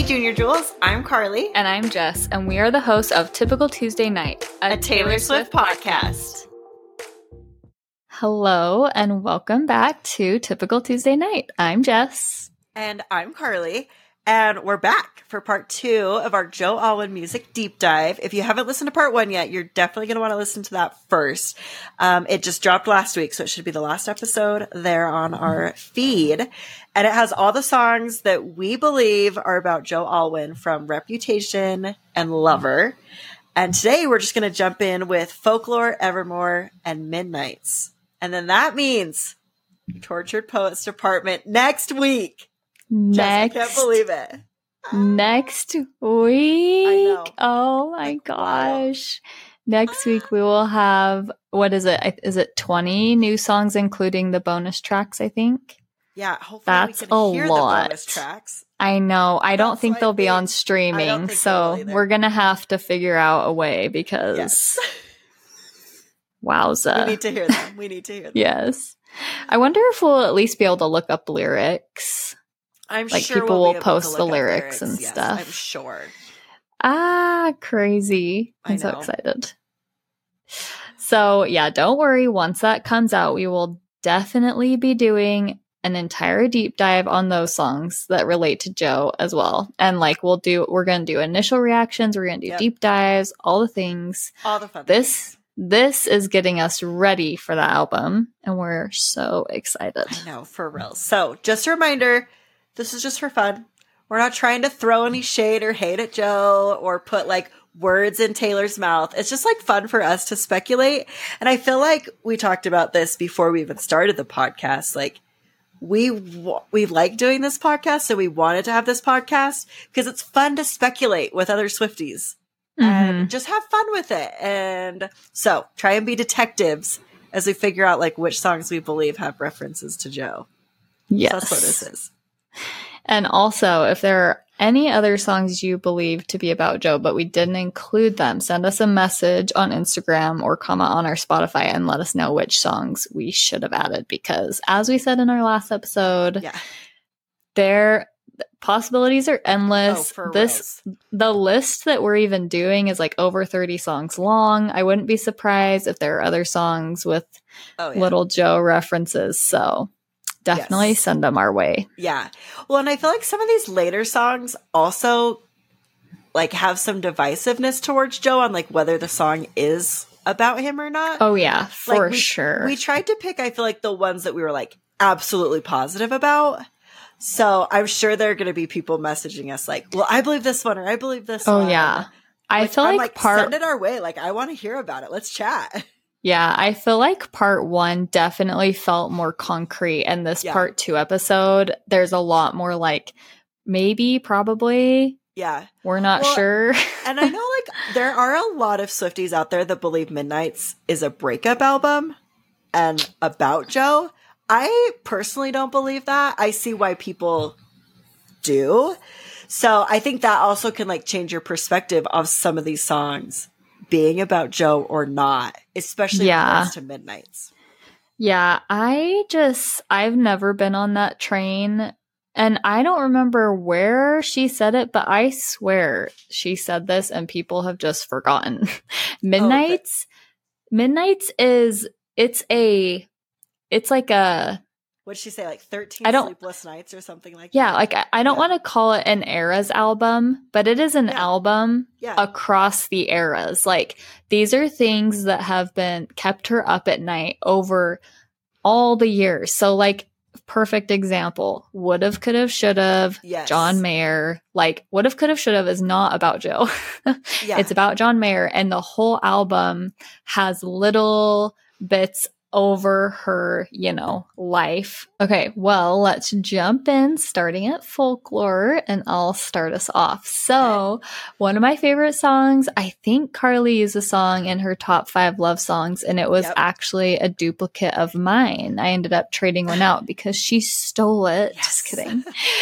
Junior Jewels. I'm Carly. And I'm Jess, and we are the hosts of Typical Tuesday Night, a Taylor Swift podcast. Hello, and welcome back to Typical Tuesday Night. I'm Jess. And I'm Carly. And we're back for part 2 of our Joe Alwyn music deep dive. If you haven't listened to part 1 yet, you're definitely going to want to listen to that first. It just dropped last week, so it should be the last episode there on our feed. And it has all the songs that we believe are about Joe Alwyn from Reputation and Lover. And today we're just going to jump in with Folklore, Evermore, and Midnights. And then that means Tortured Poets Department next week. Jess, I can't believe it. Next week? I know. Oh my gosh. Wow. Next week we will have, what is it? Is it 20 new songs, including the bonus tracks, I think? Yeah, hopefully that's we can hear a lot. The bonus tracks. I know. I don't think they'll be on streaming, so we're going to have to figure out a way because... Yes. Wowza. We need to hear them. Yes. I wonder if we'll at least be able to look up lyrics. I'm like sure people will will post the lyrics and stuff. I'm sure. Crazy. I'm so excited. So yeah, don't worry. Once that comes out, we will definitely be doing an entire deep dive on those songs that relate to Joe as well. And like we're going to do initial reactions. We're going to do deep dives, all the things. All the fun This is getting us ready for the album, and we're so excited. I know, for real. So just a reminder, this is just for fun. We're not trying to throw any shade or hate at Joe or put like words in Taylor's mouth. It's just like fun for us to speculate. And I feel like we talked about this before we even started the podcast. Like we like doing this podcast. So we wanted to have this podcast because it's fun to speculate with other Swifties and just have fun with it. And so try and be detectives as we figure out like which songs we believe have references to Joe. Yes. So that's what this is. And also, if there are any other songs you believe to be about Joe, but we didn't include them, send us a message on Instagram or comment on our Spotify and let us know which songs we should have added. Because as we said in our last episode, their possibilities are endless. The list that we're even doing is like over 30 songs long. I wouldn't be surprised if there are other songs with little Joe references. So definitely send them our way. Yeah. Well, and I feel like some of these later songs also like have some divisiveness towards Joe on like whether the song is about him or not. Oh yeah, for sure. We tried to pick, I feel like, the ones that we were like absolutely positive about. So I'm sure there are going to be people messaging us like, well, I believe this one or I believe this one. Oh yeah. I feel like send it our way. Like I want to hear about it. Let's chat. Yeah, I feel like part 1 definitely felt more concrete, and this part 2 episode, there's a lot more like maybe, probably. Yeah. We're not sure. And I know like there are a lot of Swifties out there that believe Midnights is a breakup album and about Joe. I personally don't believe that. I see why people do. So I think that also can like change your perspective of some of these songs being about Joe or not, especially when it comes to Midnights. Yeah, I've never been on that train, and I don't remember where she said it, but I swear she said this and people have just forgotten. Midnights is, it's like a... What'd she say, like 13 sleepless nights or something like that? Yeah, like I don't want to call it an eras album, but it is an album across the eras. Like these are things that have been kept her up at night over all the years. So like perfect example, Would've, Could've, Should've, John Mayer. Like Would've, Could've, Should've is not about Joe. It's about John Mayer, and the whole album has little bits over her, life. Okay, well, let's jump in, starting at Folklore, and I'll start us off. So, one of my favorite songs, I think Carly used a song in her top 5 love songs, and it was actually a duplicate of mine. I ended up trading one out because she stole it. Just kidding.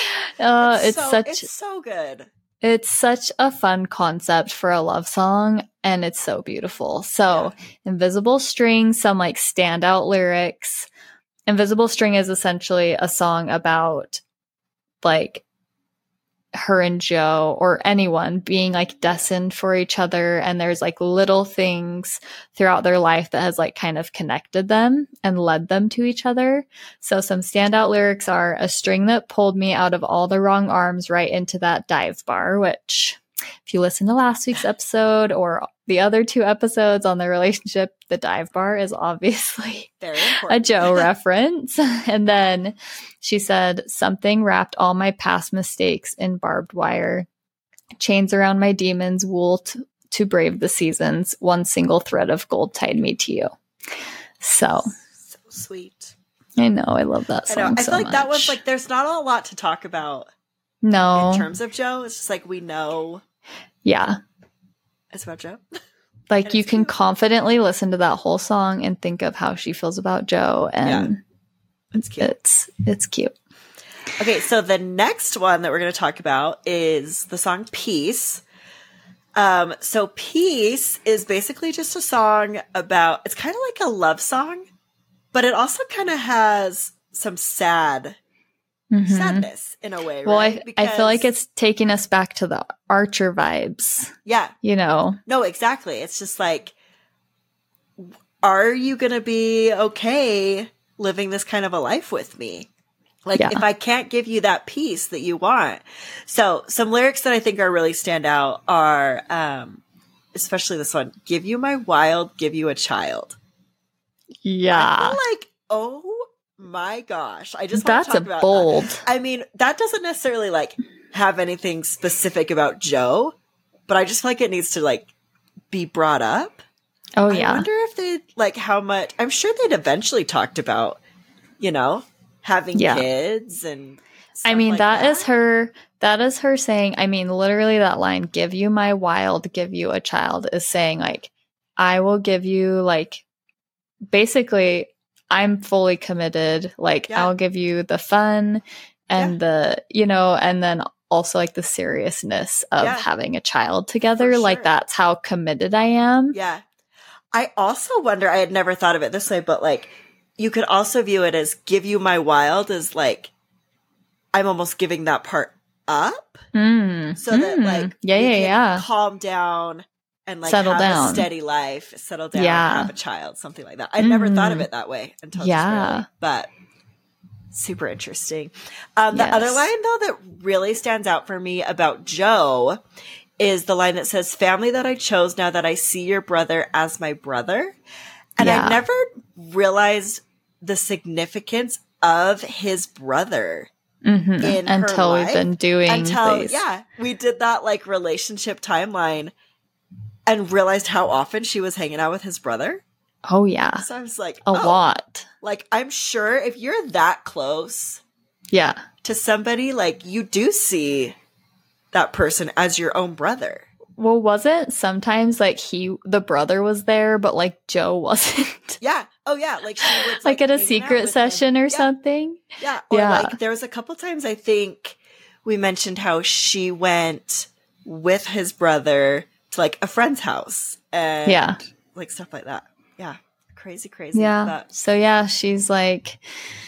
It's so good. It's such a fun concept for a love song, and it's so beautiful. So, Invisible String, some like standout lyrics. Invisible String is essentially a song about like her and Joe or anyone being like destined for each other. And there's like little things throughout their life that has like kind of connected them and led them to each other. So some standout lyrics are a string that pulled me out of all the wrong arms right into that dive bar, which if you listen to last week's episode or the other 2 episodes on the relationship, the dive bar is obviously a Joe reference. And then she said, something wrapped all my past mistakes in barbed wire, chains around my demons, wool to brave the seasons. One single thread of gold tied me to you. So sweet. I know. I love that song. I feel like that was like, there's not a lot to talk about. No. In terms of Joe, it's just like we know. Yeah. It's about Joe. Like you can confidently listen to that whole song and think of how she feels about Joe. And it's cute. It's cute. Okay, so the next one that we're going to talk about is the song Peace. So Peace is basically just a song about, it's kind of like a love song, but it also kind of has some sadness in a way, well, right? I feel like it's taking us back to the Archer vibes. Yeah. You know? No, exactly. It's just like, are you going to be okay living this kind of a life with me? Like, if I can't give you that peace that you want. So some lyrics that I think are really stand out are, especially this one, give you my wild, give you a child. Yeah. I feel like, oh my gosh. I just want to talk about bold. That. I mean, that doesn't necessarily like have anything specific about Joe, but I just feel like it needs to like be brought up. Oh yeah. I wonder if they like how much, I'm sure they'd eventually talked about, you know, having kids and stuff. I mean, like that is her saying, I mean, literally that line, give you my wild, give you a child, is saying like, I will give you like, basically, I'm fully committed. Like, I'll give you the fun and the, you know, and then also like the seriousness of having a child together. Sure. Like, that's how committed I am. Yeah. I also wonder, I had never thought of it this way, but like, you could also view it as give you my wild as like, I'm almost giving that part up. So that like, you can calm down and like settle have down. A steady life, settle down, have a child, something like that. I'd never thought of it that way until just really, but super interesting. The other line though that really stands out for me about Joe is the line that says, family that I chose now that I see your brother as my brother. And I never realized the significance of his brother in until her we've life. been doing these. Yeah, we did that like relationship timeline and realized how often she was hanging out with his brother. Oh, yeah. So I was like, a lot. Like, I'm sure if you're that close to somebody, like, you do see that person as your own brother. Well, wasn't sometimes like the brother was there, but like Joe wasn't? Yeah. Oh, yeah. Like she was like at a secret session or something. Yeah. Or like there was a couple times I think we mentioned how she went with his brother to like a friend's house and like stuff like that. Yeah. Crazy. Yeah. So she's like,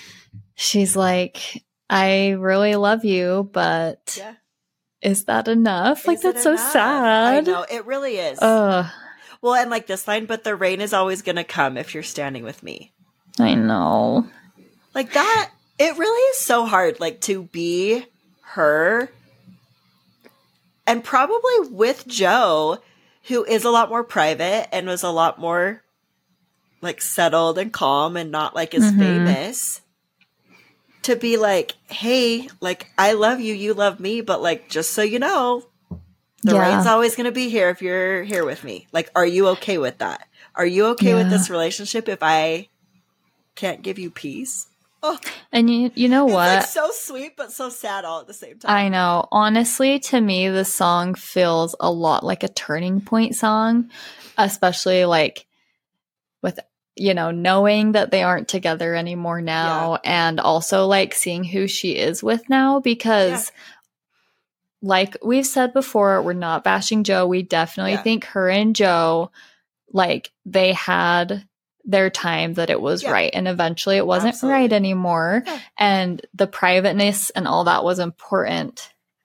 I really love you, but is that enough? Like, that's so sad. I know. It really is. Well, and like this line, but the rain is always going to come if you're standing with me. I know. Like that, it really is so hard, like, to be her. And probably with Joe, who is a lot more private and was a lot more, like, settled and calm and not, like, as famous. To be like, hey, like, I love you, you love me, but, like, just so you know, the rain's always going to be here if you're here with me. Like, are you okay with that? Are you okay with this relationship if I can't give you peace? Oh, and you know what? It's like so sweet, but so sad all at the same time. I know. Honestly, to me, the song feels a lot like a turning point song, especially like with, you know, knowing that they aren't together anymore now and also like seeing who she is with now because like we've said before, we're not bashing Joe. We definitely think her and Joe, like they had their time that it was right. And eventually it wasn't right anymore. Yeah. And the privateness and all that was important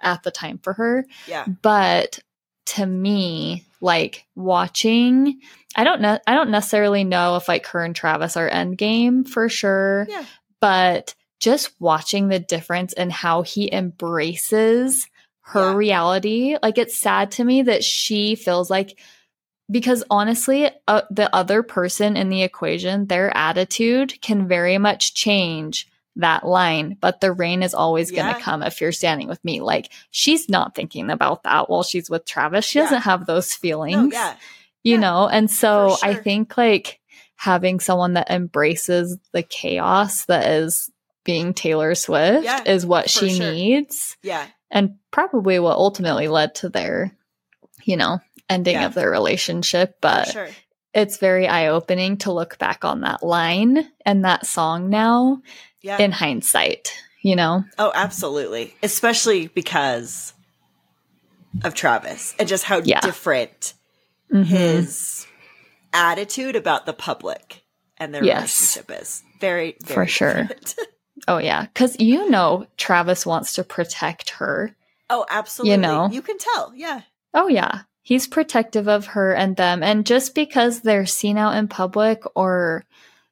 at the time for her. Yeah. But to me, like watching, I don't necessarily know if like her and Travis are endgame for sure. Yeah. But just watching the difference in how he embraces her reality, like it's sad to me that she feels like, because honestly, the other person in the equation, their attitude can very much change that line, but the rain is always going to come if you're standing with me. Like, she's not thinking about that while she's with Travis. She doesn't have those feelings, you know? And so I think like having someone that embraces the chaos that is being Taylor Swift is what she needs. Yeah. And probably what ultimately led to their, you know, ending of their relationship. But it's very eye-opening to look back on that line and that song now in hindsight, you know? Oh, absolutely. Especially because of Travis and just how different his attitude about the public and their relationship is. Very, very for sure. Oh, yeah. Because, you know, Travis wants to protect her. Oh, absolutely. You know? You can tell. Yeah. Oh, yeah. He's protective of her and them. And just because they're seen out in public or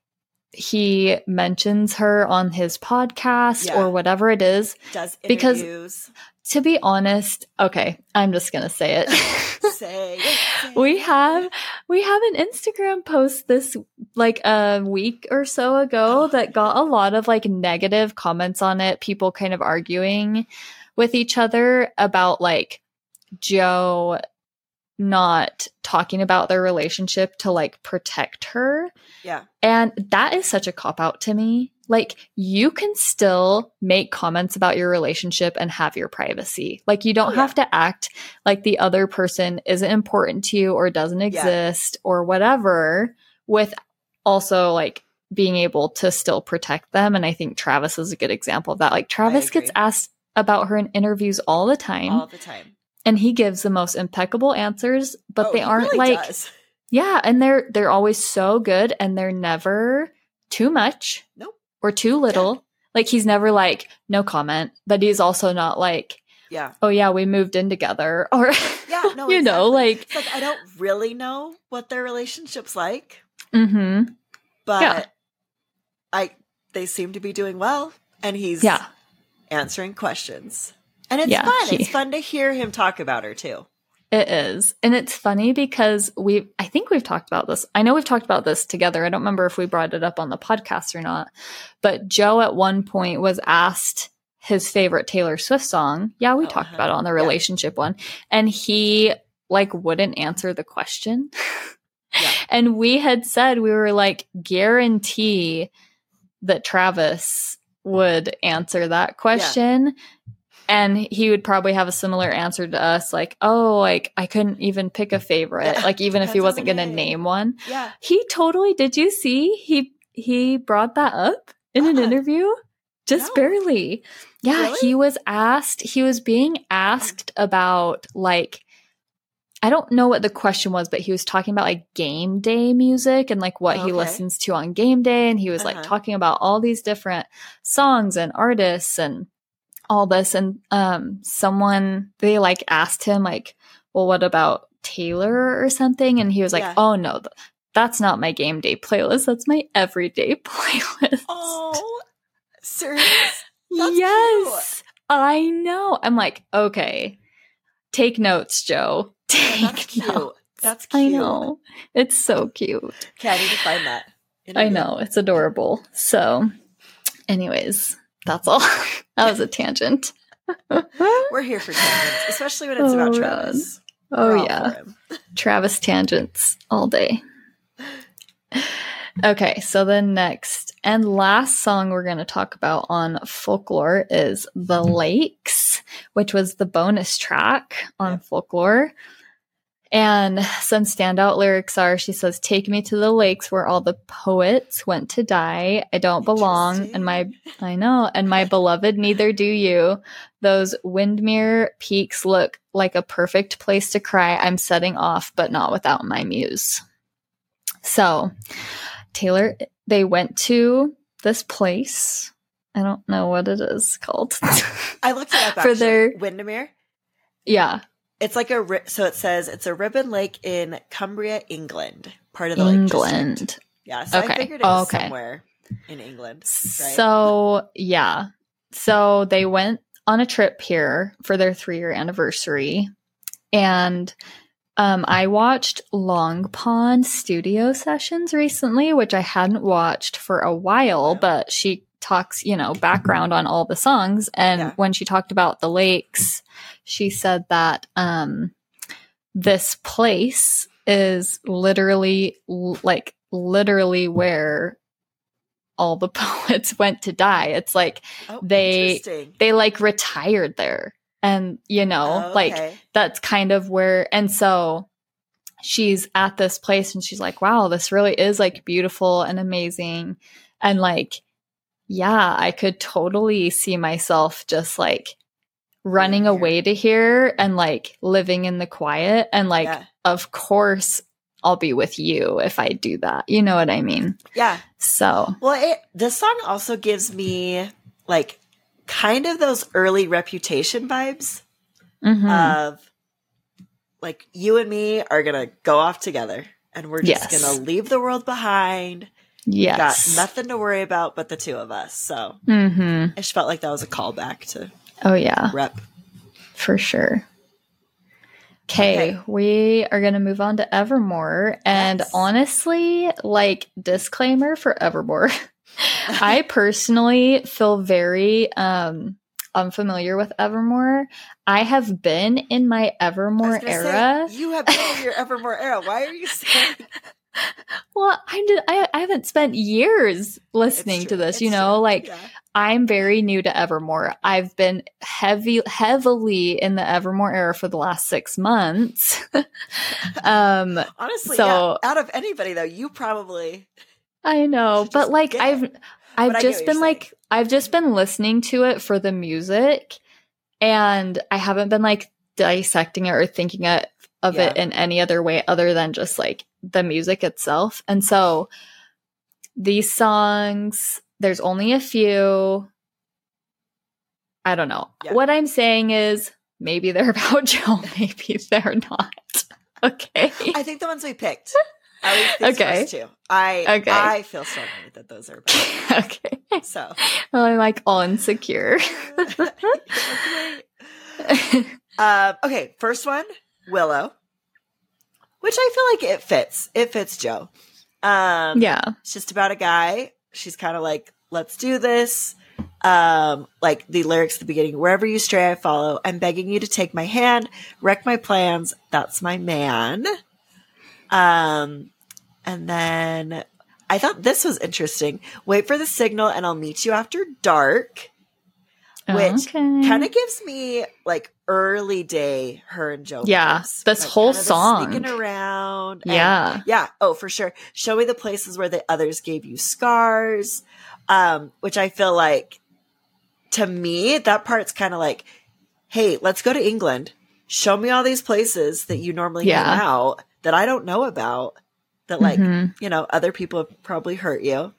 he mentions her on his podcast or whatever it is. Does interviews. Because, to be honest, okay, I'm just going to say it. Say it. We have an Instagram post this like a week or so ago that got a lot of like negative comments on it. People kind of arguing with each other about like Joe not talking about their relationship to like protect her. Yeah. And that is such a cop-out to me. Like, you can still make comments about your relationship and have your privacy. Like, you don't have to act like the other person isn't important to you or doesn't exist or whatever, with also like being able to still protect them. And I think Travis is a good example of that. Like, Travis gets asked about her in interviews all the time. All the time. And he gives the most impeccable answers, but they aren't really like, does. and they're always so good, and they're never too much or too little. Yeah. Like, he's never like, no comment, but he's also not like, oh yeah, we moved in together, or no, you exactly. know, like, it's like, I don't really know what their relationship's like, but they seem to be doing well, and he's answering questions. And it's fun. It's fun to hear him talk about her too. It is. And it's funny because I think we've talked about this. I know we've talked about this together. I don't remember if we brought it up on the podcast or not. But Joe at one point was asked his favorite Taylor Swift song. Yeah, we talked about it on the relationship one. And he like wouldn't answer the question. And we had said, we were like, guarantee that Travis would answer that question. And he would probably have a similar answer to us, like, oh, like, I couldn't even pick a favorite, like, even if he wasn't going to name one. Yeah. He totally, did you see? He brought that up in an interview? Just barely. Yeah, really? He was being asked about, like, I don't know what the question was, but he was talking about, like, game day music and, like, what he listens to on game day. And he was, like, talking about all these different songs and artists and all this, and they like asked him like, well, what about Taylor or something? And he was like, oh no, that's not my game day playlist, that's my everyday playlist. Oh, serious? Yes, cute. I know. I'm like, okay, take notes, Joe. Take notes. That's cute. I know, it's so cute. Okay, I need to find that. I know, it's adorable. So anyways, that's all. That was a tangent. We're here for tangents, especially when it's about Travis. Oh, yeah. Travis tangents all day. Okay, so the next and last song we're going to talk about on Folklore is The Lakes, which was the bonus track on Folklore. And some standout lyrics are, she says, take me to the lakes where all the poets went to die. I don't belong. And my beloved, neither do you. Those Windermere peaks look like a perfect place to cry. I'm setting off, but not without my muse. So Taylor, they went to this place I don't know what it is called. I looked it up actually. For their Windermere. Yeah. It's like so it says it's a ribbon lake in Cumbria, England, part of the England. Lake District. Yeah, so I figured it was somewhere in England. Right? So, yeah. So they went on a trip here for their 3-year anniversary. And I watched Long Pond studio sessions recently, which I hadn't watched for a while, but she talks, background on all the songs. And when she talked about the lakes, she said that this place is literally where all the poets went to die. It's like they like retired there. And, like that's kind of where, and so she's at this place and she's like, wow, this really is like beautiful and amazing. And like, yeah, I could totally see myself just like running away to here and like living in the quiet. And like, of course, I'll be with you if I do that. You know what I mean? Yeah. So. Well, this song also gives me like kind of those early Reputation vibes of like you and me are going to go off together and we're just going to leave the world behind. Yes. Got nothing to worry about but the two of us. So I just felt like that was a callback to Rep. For sure. Okay, we are going to move on to Evermore. And honestly, like, disclaimer for Evermore, I personally feel very unfamiliar with Evermore. I have been in my Evermore era. You have been in your Evermore era. Why are you saying? Well, I haven't spent years listening to this, I'm very new to Evermore. I've been heavily in the Evermore era for the last 6 months. Honestly, out of anybody though, you probably I know, but like I've just been listening to it for the music and I haven't been like dissecting it or thinking of it in any other way other than just like the music itself. And so these songs, there's only a few. I don't know. Yeah. What I'm saying is maybe they're about Joe, maybe they're not. Okay. I think the ones we picked. At least these first two. I feel strongly that those are about. Okay. So. Well, I'm like all insecure. Okay, first one, Willow. Which I feel like it fits. It fits Joe. It's just about a guy. She's kind of like, let's do this. Like the lyrics at the beginning, wherever you stray, I follow. I'm begging you to take my hand, wreck my plans. That's my man. And then I thought this was interesting. Wait for the signal and I'll meet you after dark. Which kind of gives me like early day her and Joe. Yeah, vibes. this like, whole song. Sneaking around. Yeah. Oh, for sure. Show me the places where the others gave you scars. Which I feel like, to me, that part's kind of like, hey, let's go to England. Show me all these places that you normally hang out that I don't know about. That like, other people have probably hurt you.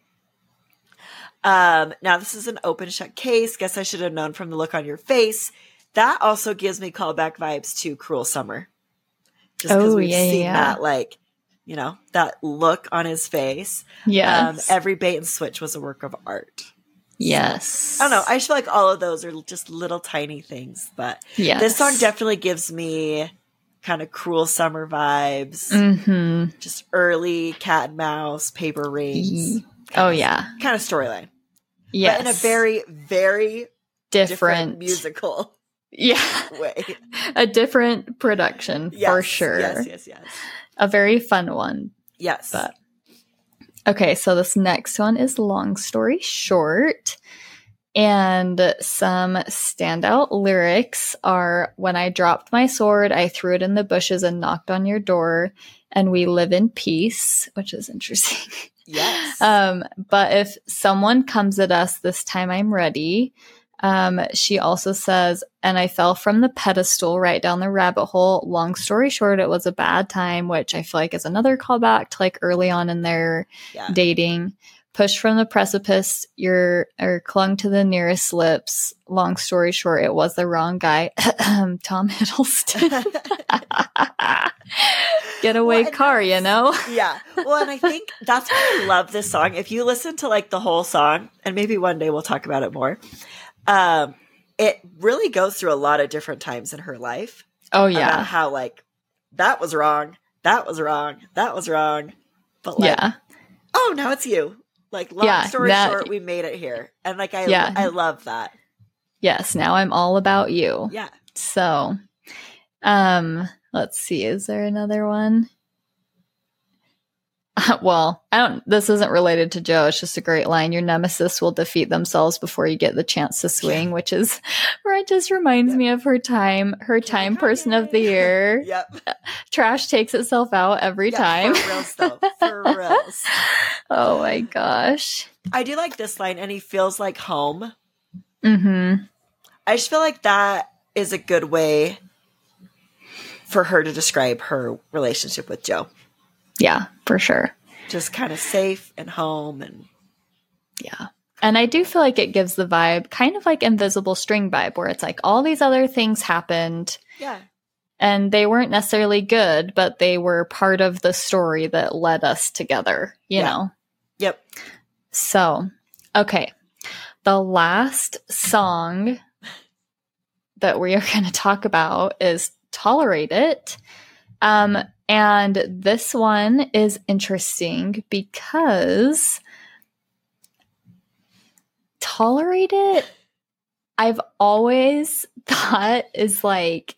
Now this is an open shut case. Guess I should have known from the look on your face. That also gives me callback vibes to Cruel Summer. Just because we've seen that, like, that look on his face. Yes. Every bait and switch was a work of art. Yes. So, I don't know. I just feel like all of those are just little tiny things, but this song definitely gives me kind of Cruel Summer vibes. Mm-hmm. Just early cat and mouse, paper rings. Kind of storyline. Yes. But in a very, very different musical way. A different production, for sure. Yes. A very fun one. Yes. But okay, so this next one is Long Story Short. And some standout lyrics are, when I dropped my sword, I threw it in the bushes and knocked on your door, and we live in peace, which is interesting. Yes. But if someone comes at us this time, I'm ready. She also says, and I fell from the pedestal right down the rabbit hole. Long story short, it was a bad time, which I feel like is another callback to like early on in their dating. pushed from the precipice, or clung to the nearest lips. Long story short, it was the wrong guy. Tom Hiddleston. Getaway car, you know? Yeah. Well, and I think that's why I love this song. If you listen to like the whole song, and maybe one day we'll talk about it more, it really goes through a lot of different times in her life. Oh, yeah. About how like, that was wrong. That was wrong. That was wrong. But like, oh, now it's you. Like, long story short, we made it here. And like, I love that. Yes. Now I'm all about you. Yeah. So, let's see. Is there another one? Well, this isn't related to Joe. It's just a great line. Your nemesis will defeat themselves before you get the chance to swing, which is where it just reminds me of her time person of the year. Yep. Trash takes itself out every time. For reals though. For reals. Oh my gosh. I do like this line, and he feels like home. Mm-hmm. I just feel like that is a good way for her to describe her relationship with Joe. Yeah, for sure. Just kind of safe and home. And yeah. And I do feel like it gives the vibe, kind of like Invisible String vibe, where it's like all these other things happened. Yeah. And they weren't necessarily good, but they were part of the story that led us together, you know? Yep. So, okay. The last song that we are going to talk about is Tolerate It. And this one is interesting because Tolerate It, I've always thought is like,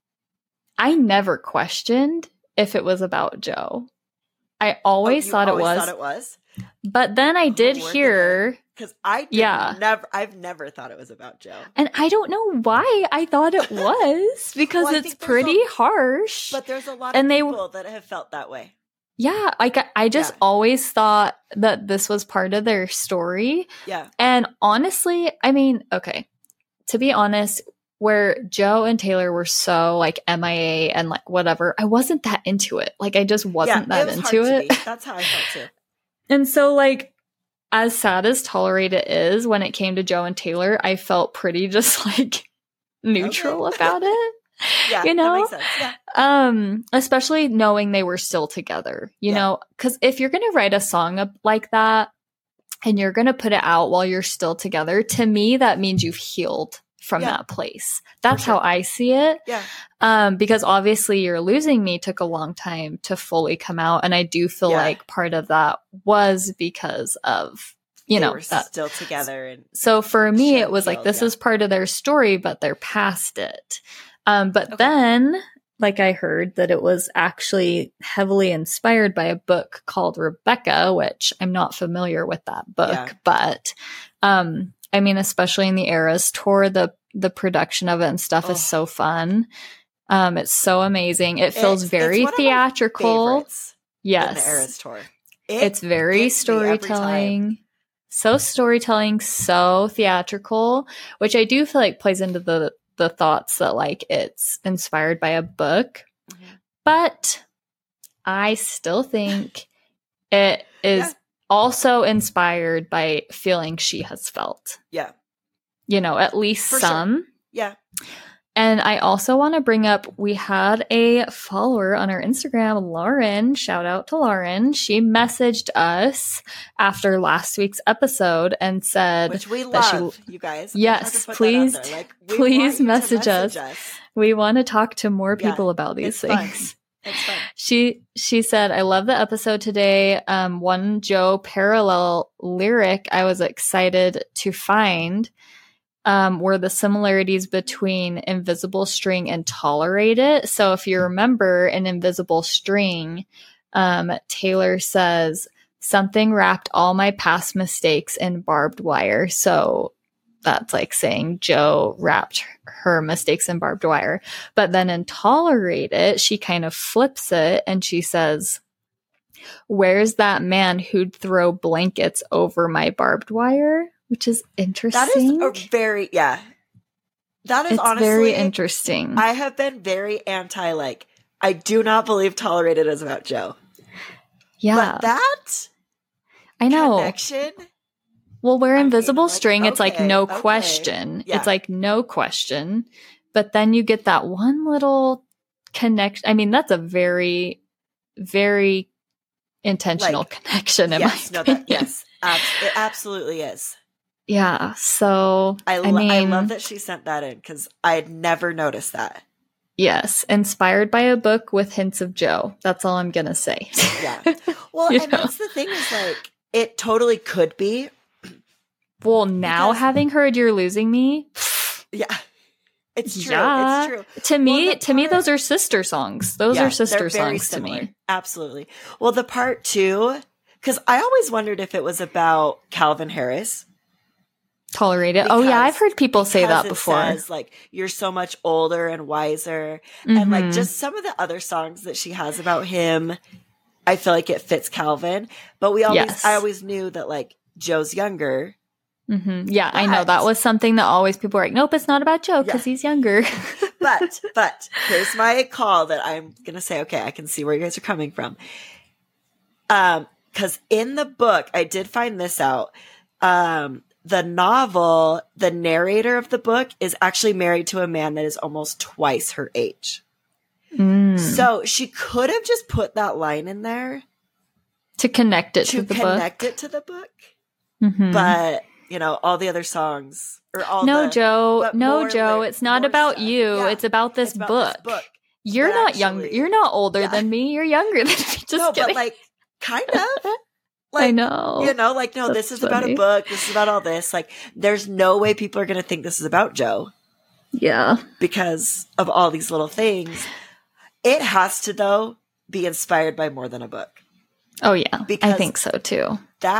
I never questioned if it was about Joe. I always thought it was. But then I did hear, because I've never thought it was about Joe, and I don't know why I thought it was, because well, it's pretty harsh. But there's a lot of people that have felt that way. Yeah, like I just always thought that this was part of their story. Yeah, and honestly, I mean, okay, to be honest, where Joe and Taylor were so like MIA and like whatever, I wasn't that into it. Like I just wasn't that into it. That's how I felt too. And so, like, as sad as Tolerate It is, when it came to Joe and Taylor, I felt pretty just, like, neutral about it. Yeah, you know? that makes sense. Yeah. Especially knowing they were still together, you know? Because if you're going to write a song like that and you're going to put it out while you're still together, to me, that means you've healed from that place. That's how I see it. Yeah. Because obviously You're Losing Me took a long time to fully come out. And I do feel like part of that was because of, you know, that still together. And so for me, it was like, this is part of their story, but they're past it. But then, like, I heard that it was actually heavily inspired by a book called Rebecca, which I'm not familiar with that book, but, I mean, especially in the Eras tour, the production of it and stuff is so fun. It's so amazing. It feels very theatrical. Yes. In the Eras tour. It's very storytelling. So storytelling, so theatrical, which I do feel like plays into the thoughts that like it's inspired by a book. Mm-hmm. But I still think it is also inspired by feelings she has felt. Yeah. You know, at least for some. Sure. Yeah. And I also want to bring up, we had a follower on our Instagram, Lauren. Shout out to Lauren. She messaged us after last week's episode and said, which we love, you guys. Yes, please, please message us. We want to talk to more people about these things. It's fun. She said, I love the episode today. One Joe parallel lyric I was excited to find were the similarities between Invisible String and Tolerate It. So if you remember in Invisible String, Taylor says, something wrapped all my past mistakes in barbed wire. So that's like saying Joe wrapped her mistakes in barbed wire. But then in Tolerate It, she kind of flips it and she says, where's that man who'd throw blankets over my barbed wire? Which is interesting. That is that is honestly very interesting. I have been very anti, like, I do not believe Tolerate It is about Joe. Yeah. But I know. connection. Well, where Invisible String, it's like no question. Yeah. It's like no question. But then you get that one little connection. I mean, that's a very, very intentional connection in my opinion. Yes, it absolutely is. Yeah. So I love that she sent that in because I had never noticed that. Yes. Inspired by a book with hints of Joe. That's all I'm going to say. Yeah. Well, and that's the thing is like, it totally could be. Well, now having heard You're Losing Me. Yeah. It's true. Yeah. It's true. To me, those are sister songs. Those are sister songs similar. To me. Absolutely. Well, the part 2, because I always wondered if it was about Calvin Harris. Tolerate it. Oh yeah, I've heard people say that before. Says, like, you're so much older and wiser. And like just some of the other songs that she has about him, I feel like it fits Calvin. But I always knew that like Joe's younger. Mm-hmm. Yeah, I know. That was something that always people were like, nope, it's not about Joe because he's younger. but here's my call that I'm going to say, okay, I can see where you guys are coming from. Because in the book, I did find this out. The novel, the narrator of the book is actually married to a man that is almost twice her age. So she could have just put that line in there. To connect it to the book. Mm-hmm. But, all the other songs or all Joe, it's not about stuff. You. Yeah. It's about this book. You're not younger. You're not older than me. You're younger than me. Just kidding. But like, kind of. Like, I know. No, this is about a book. This is about all this. Like, there's no way people are going to think this is about Joe. Yeah. Because of all these little things. It has to, though, be inspired by more than a book. Oh, yeah. Because I think so, too.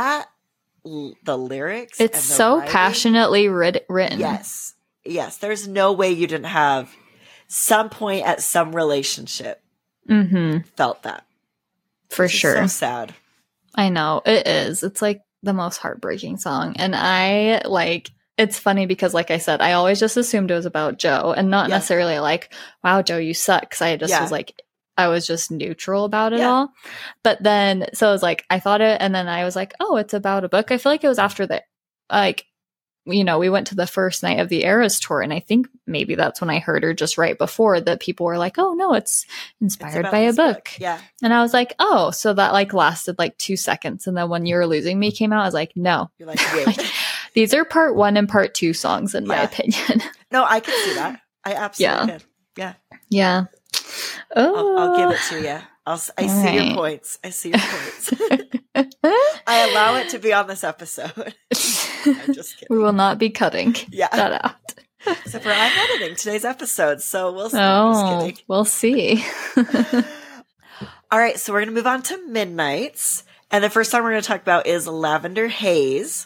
The lyrics. It's so writing, passionately written. Yes. Yes. There's no way you didn't have some point at some relationship felt that. For sure. So sad. I know it is. It's like the most heartbreaking song. And it's funny because like I said, I always just assumed it was about Joe and not necessarily like, wow, Joe, you suck. Cause I just was like, I was just neutral about it all. But then, so I was like, I thought it. And then I was like, oh, it's about a book. I feel like it was after that, like, we went to the first night of the Eras tour. And I think maybe that's when I heard her just right before that people were like, oh no, it's inspired by a book. Yeah. And I was like, oh, so that like lasted like 2 seconds. And then when You're Losing Me came out, I was like, no. You're like, wait. These are part 1 and part 2 songs in my opinion. No, I can see that. I absolutely can. Yeah. Yeah. Oh. I'll give it to you. I see your points. I allow it to be on this episode. I'm just kidding. We will not be cutting that out. Except for I'm editing today's episode, so we'll see. Oh, we'll see. All right, so we're going to move on to Midnights. And the first song we're going to talk about is Lavender Haze.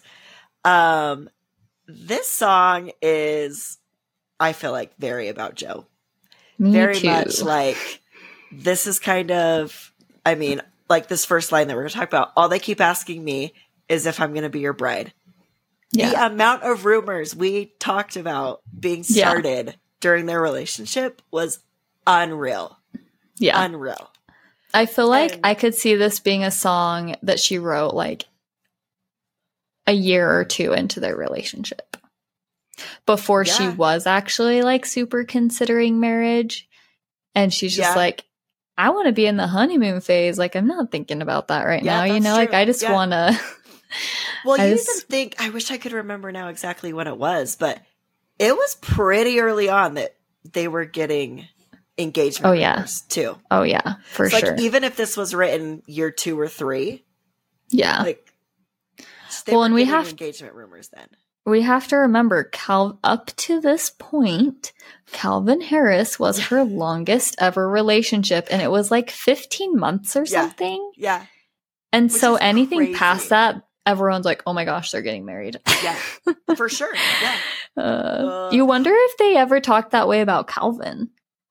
This song is, I feel like, very about Joe. Me very too. Much like, this is kind of, I mean, like this first line that we're going to talk about. All they keep asking me is if I'm going to be your bride. Yeah. The amount of rumors we talked about being started during their relationship was unreal. Yeah. Unreal. I feel like I could see this being a song that she wrote like a year or 2 into their relationship. Before she was actually like super considering marriage. And she's just like, I want to be in the honeymoon phase. Like, I'm not thinking about that right now. True. Like, I just want to. Well, you even think, I wish I could remember now exactly when it was, but it was pretty early on that they were getting engagement rumors too. Oh, yeah, for sure. Like, even if this was written year 2 or 3. Yeah. Like, and we have engagement rumors then. We have to remember, up to this point, Calvin Harris was her longest ever relationship, and it was like 15 months or something. Yeah. And which so anything crazy. Past that, everyone's like, oh my gosh, they're getting married. Yeah, for sure. Yeah. You wonder if they ever talked that way about Calvin.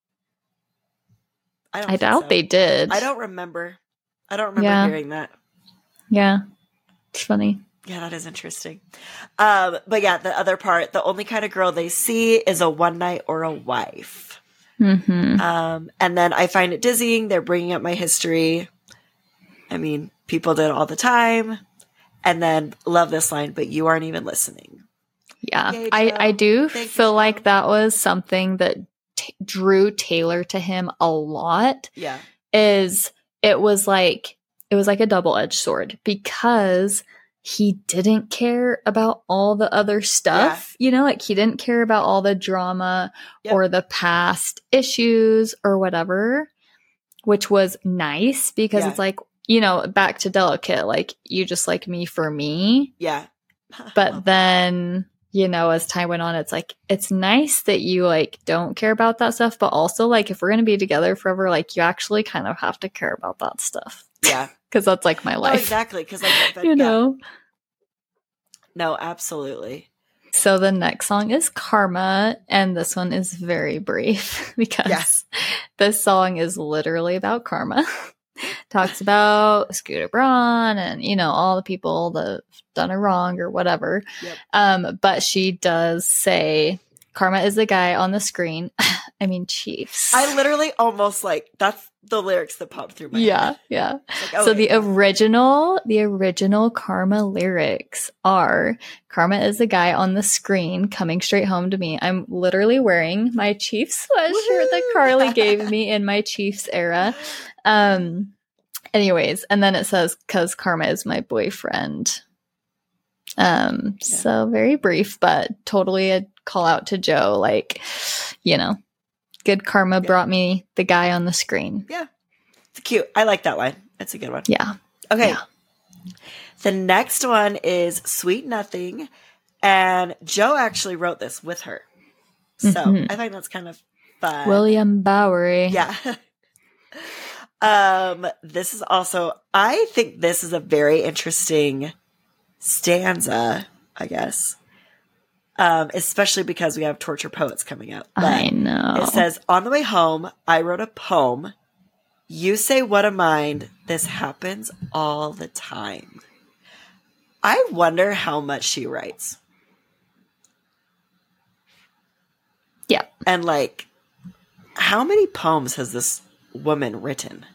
I doubt they did. I don't remember hearing that. Yeah. It's funny. Yeah, that is interesting. But yeah, the other part, the only kind of girl they see is a one night or a wife. Mm-hmm. And then I find it dizzying. They're bringing up my history. I mean, people did all the time. And then love this line, but you aren't even listening. Yeah. Yay, I do feel like that was something that drew Taylor to him a lot. Yeah. It was like a double-edged sword because he didn't care about all the other stuff, you know, like he didn't care about all the drama or the past issues or whatever, which was nice because it's like, you know, back to Delicate, like you just like me for me. Yeah. But then, you know, as time went on, it's like, it's nice that you like don't care about that stuff, but also like if we're going to be together forever, like you actually kind of have to care about that stuff. Yeah. Because that's like my life. Oh, exactly. Because like, you know? No, absolutely. So the next song is Karma, and this one is very brief because this song is literally about karma. Talks about Scooter Braun and, you know, all the people that have done her wrong or whatever. Yep. But she does say, Karma is the guy on the screen. I mean, Chiefs. I literally almost like, that's the lyrics that popped through my head. Yeah. Like, oh, so the original Karma lyrics are, Karma is the guy on the screen coming straight home to me. I'm literally wearing my Chiefs sweatshirt that Carly gave me in my Chiefs era. Anyways, and then it says, 'cause Karma is my boyfriend. So very brief, but totally a call out to Joe. Like, you know, good karma brought me the guy on the screen. Yeah. It's cute. I like that line. That's a good one. Yeah. Okay. Yeah. The next one is Sweet Nothing. And Joe actually wrote this with her. So I think that's kind of fun. William Bowery. Yeah. This is also, I think this is a very interesting stanza, I guess. Especially because we have Torture Poets coming out. But I know. It says, on the way home, I wrote a poem. You say, what a mind. This happens all the time. I wonder how much she writes. Yeah. And like, how many poems has this woman written?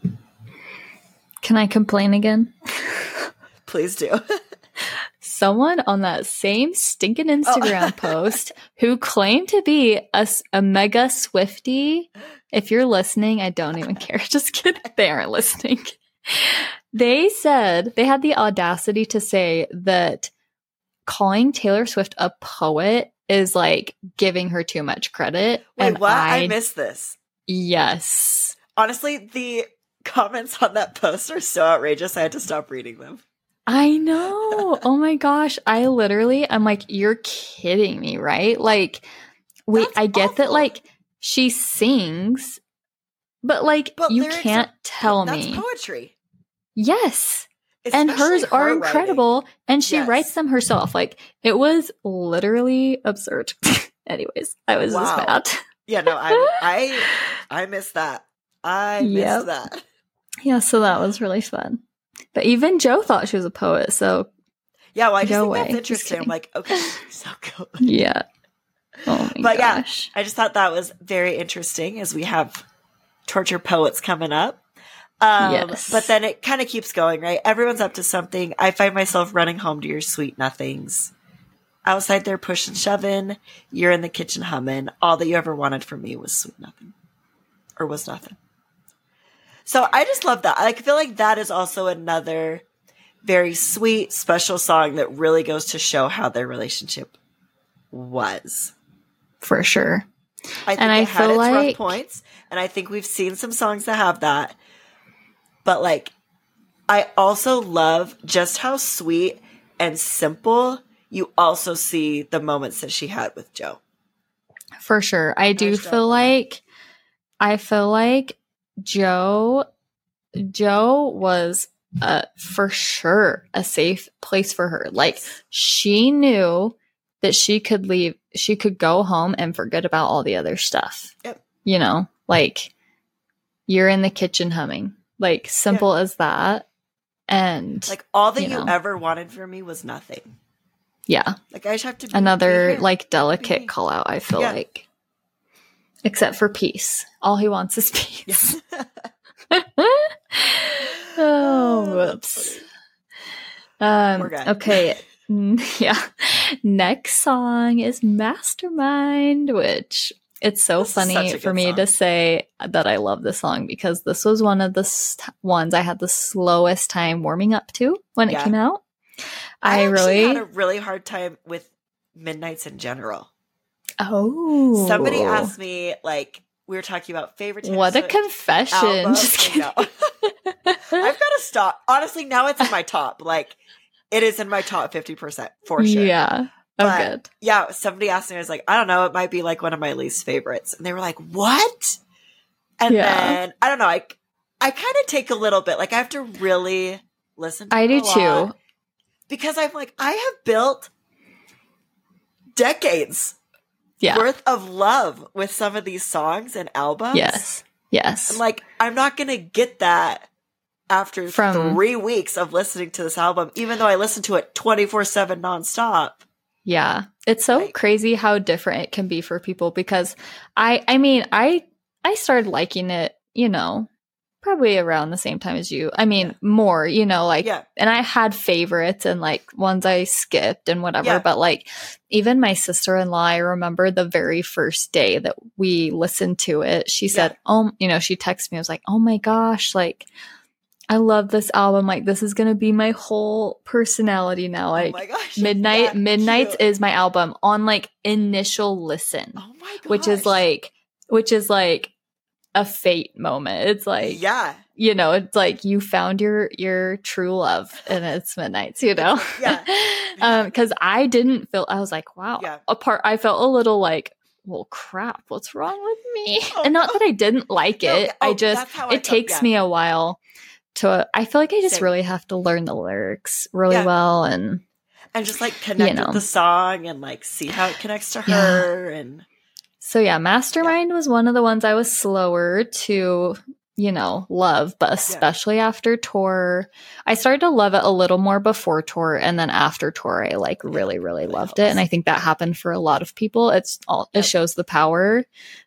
Can I complain again? Please do. Someone on that same stinking Instagram post who claimed to be a mega Swiftie. If you're listening, I don't even care. Just kidding. They aren't listening. They said, they had the audacity to say that calling Taylor Swift a poet is like giving her too much credit. Wait, and what? I missed this. Yes. Honestly, the comments on that post are so outrageous, I had to stop reading them. I know. Oh my gosh. I'm like, you're kidding me, right? Like, I get that, like, she sings, but like, you can't tell me. That's poetry. Yes. Especially and hers are incredible. Writing. And she writes them herself. Like, it was literally absurd. Anyways, I was just mad. Yeah, no, I missed that. I missed that. Yeah, so that was really fun. But even Joe thought she was a poet, so yeah, well, I just think that's interesting. I'm like, okay, so cool. Yeah. Oh my gosh. Yeah, I just thought that was very interesting as we have Torture Poets coming up. Yes. But then it kind of keeps going, right? Everyone's up to something. I find myself running home to your sweet nothings. Outside there pushing, shoving. You're in the kitchen humming. All that you ever wanted from me was sweet nothing. Or was nothing. So I just love that. I feel like that is also another very sweet, special song that really goes to show how their relationship was. For sure. I think it had its rough points, and I think we've seen some songs that have that. But like, I also love just how sweet and simple you also see the moments that she had with Joe. For sure. I feel like Joe was for sure a safe place for her. Like, she knew that she could leave, she could go home and forget about all the other stuff. Yep. You know, like, you're in the kitchen humming. Like, simple as that. And like, all that you ever wanted from me was nothing. Yeah. Like, I just have to be another like delicate call out, I feel like. Except for peace. All he wants is peace. Yeah. Oh, whoops. Poor guy. Okay. Yeah. Next song is Mastermind, which it's so funny for me to say that I love this song because this was one of the ones I had the slowest time warming up to when it came out. I really had a really hard time with Midnights in general. Oh. Somebody asked me, like, we were talking about favorite Taylor What Swift a confession. albums. Just kidding. I've got to stop. Honestly, now it's in my top. Like, it is in my top 50% for sure. Yeah. Oh, good. Yeah, somebody asked me, I was like, I don't know, it might be like one of my least favorites. And they were like, what? And then, I don't know, I kind of take a little bit, like I have to really listen to it. I do too. Because I'm like, I have built decades worth of love with some of these songs and albums. Yes. And like, I'm not going to get that after 3 weeks of listening to this album, even though I listen to it 24/7 nonstop. Yeah. It's so crazy how different it can be for people because I mean, I started liking it, you know, probably around the same time as you. I mean, more, you know, like, and I had favorites and like ones I skipped and whatever, but like even my sister-in-law, I remember the very first day that we listened to it, she said, you know, she texted me, I was like, oh my gosh, like, I love this album. Like, this is going to be my whole personality now. Like, oh my gosh, Midnights is my album on like initial listen, which is like a fate moment. It's like, you know, it's like you found your true love and it's Midnights, you know? Cause I didn't feel, I was like, wow, I felt a little like, well, crap, what's wrong with me? And not that I didn't like it. It takes me a while. I feel like I just really have to learn the lyrics really well and just like connect with the song and like see how it connects to her. And so Mastermind was one of the ones I was slower to, you know, love, but especially after tour, I started to love it a little more before tour, and then after tour, I like really loved it, and I think that happened for a lot of people. It shows the power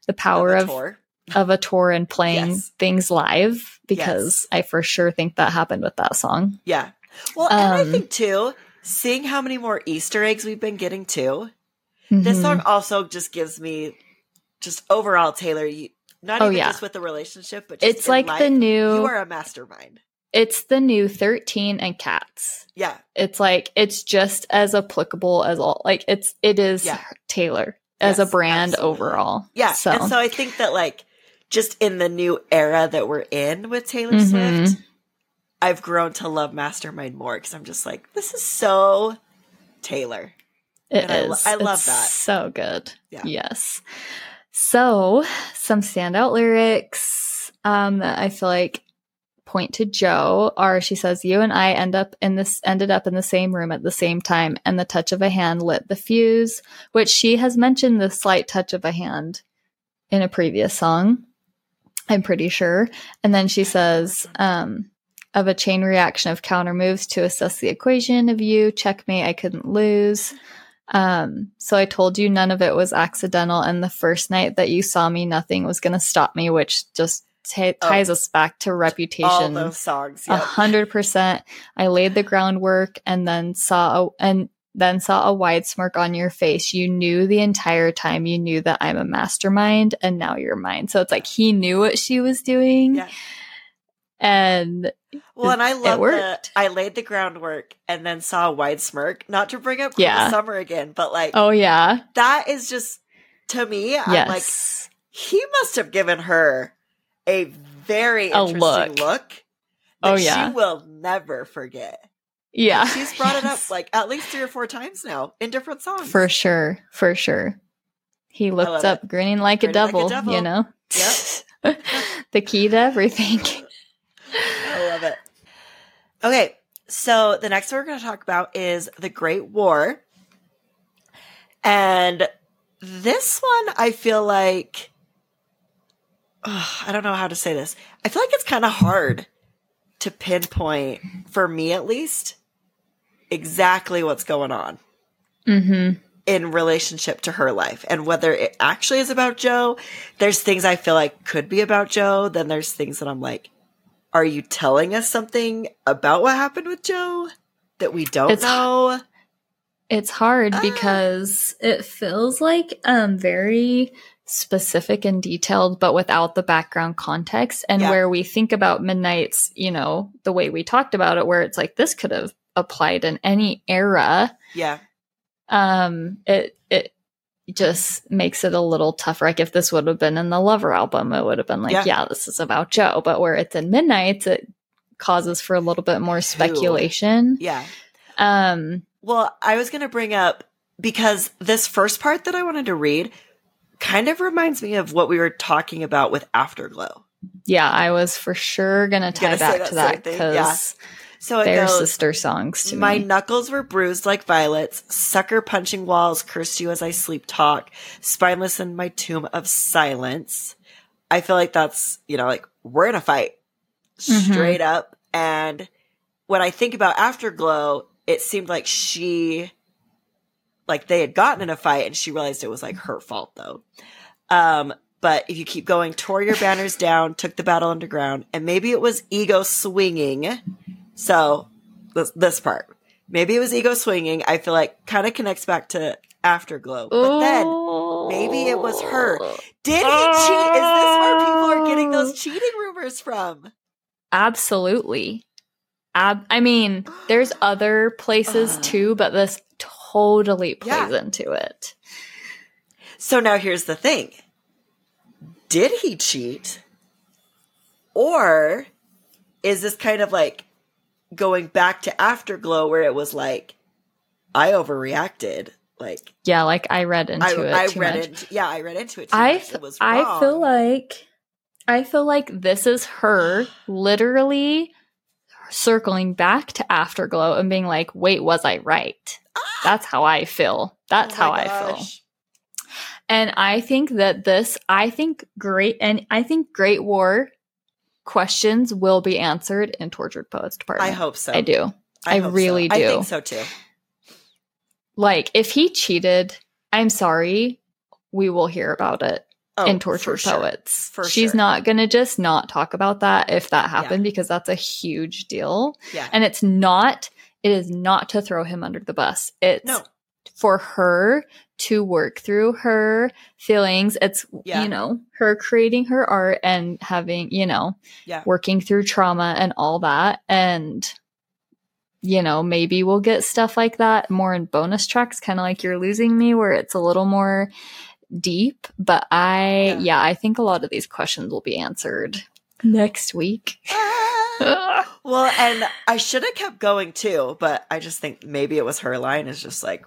of a tour and playing things live, because I for sure think that happened with that song. Yeah. Well, and I think too, seeing how many more Easter eggs we've been getting too, this song also just gives me just overall, Taylor, not even just with the relationship, but just it's like life, the new, you are a mastermind. It's the new 13 and Cats. Yeah. It's like, it's just as applicable as all, like it is Taylor as a brand overall. Yeah. So. And so I think that like, just in the new era that we're in with Taylor Swift, I've grown to love Mastermind more because I'm just like, this is so Taylor. It is. I love that. So good. Yeah. Yes. So some standout lyrics that I feel like point to Joe are, she says, you and I ended up in the same room at the same time, and the touch of a hand lit the fuse, which she has mentioned the slight touch of a hand in a previous song, I'm pretty sure. And then she says, of a chain reaction of counter moves to assess the equation of you, checkmate, I couldn't lose. So I told you none of it was accidental, and the first night that you saw me, nothing was going to stop me, which just ties us back to Reputation. All those songs, 100%. I laid the groundwork and then saw a wide smirk on your face. You knew the entire time. You knew that I'm a mastermind, and now you're mine. So it's like he knew what she was doing. Yeah. And I love that I laid the groundwork and then saw a wide smirk. Not to bring up Cruel Summer again, but like, that is just, to me, I'm like, he must have given her a very interesting look that she will never forget. Yeah. And she's brought it up like at least 3 or 4 times now in different songs. For sure. He looked up grinning like a devil, you know? Yep. The key to everything. I love it. Okay, so the next one we're going to talk about is The Great War. And this one, I feel like, I don't know how to say this. I feel like it's kind of hard to pinpoint, for me at least, exactly what's going on in relationship to her life. And whether it actually is about Joe. There's things I feel like could be about Joe. Then there's things that I'm like, are you telling us something about what happened with Joe that we don't know? It's hard because it feels like very specific and detailed, but without the background context. And where we think about Midnight's, you know, the way we talked about it, where it's like this could have applied in any era. Yeah. It just makes it a little tougher. Like if this would have been in the Lover album, it would have been like, yeah, this is about Joe. But where it's in Midnight's, it causes for a little bit more speculation. Yeah. Well, I was going to bring up, because this first part that I wanted to read kind of reminds me of what we were talking about with Afterglow. Yeah, I was for sure going to tie back to that because they're sister songs to me. My knuckles were bruised like violets, sucker punching walls, curse you as I sleep talk, spineless in my tomb of silence. I feel like that's, you know, like we're in a fight straight up. And when I think about Afterglow, it seemed like they had gotten in a fight and she realized it was like her fault though. But if you keep going, tore your banners down, took the battle underground, and maybe it was ego swinging. So this part, maybe it was ego swinging. I feel like kind of connects back to Afterglow, but then maybe it was her. Did he cheat? Is this where people are getting those cheating rumors from? Absolutely. I mean, there's other places too, but this totally plays into it. So now here's the thing. Did he cheat? Or is this kind of like going back to Afterglow where it was like, I overreacted? Like, yeah, like I read into it. I read into it too much. It was wrong. I feel like this is her literally circling back to Afterglow and being like, wait, was I right? That's how I feel. That's how I feel. And I think that Great War questions will be answered in Tortured Poets Department. I hope so. I do. I really do. I think so too. Like, if he cheated, I'm sorry, we will hear about it. In Tortured Poets. She's not going to just not talk about that if that happened, because that's a huge deal. Yeah. And it is not to throw him under the bus. It's for her to work through her feelings. It's, you know, her creating her art and having, you know, working through trauma and all that. And, you know, maybe we'll get stuff like that more in bonus tracks, kind of like You're Losing Me, where it's a little more deep, but I think a lot of these questions will be answered next week. Well, and I should have kept going too, but I just think maybe it was her line is just like,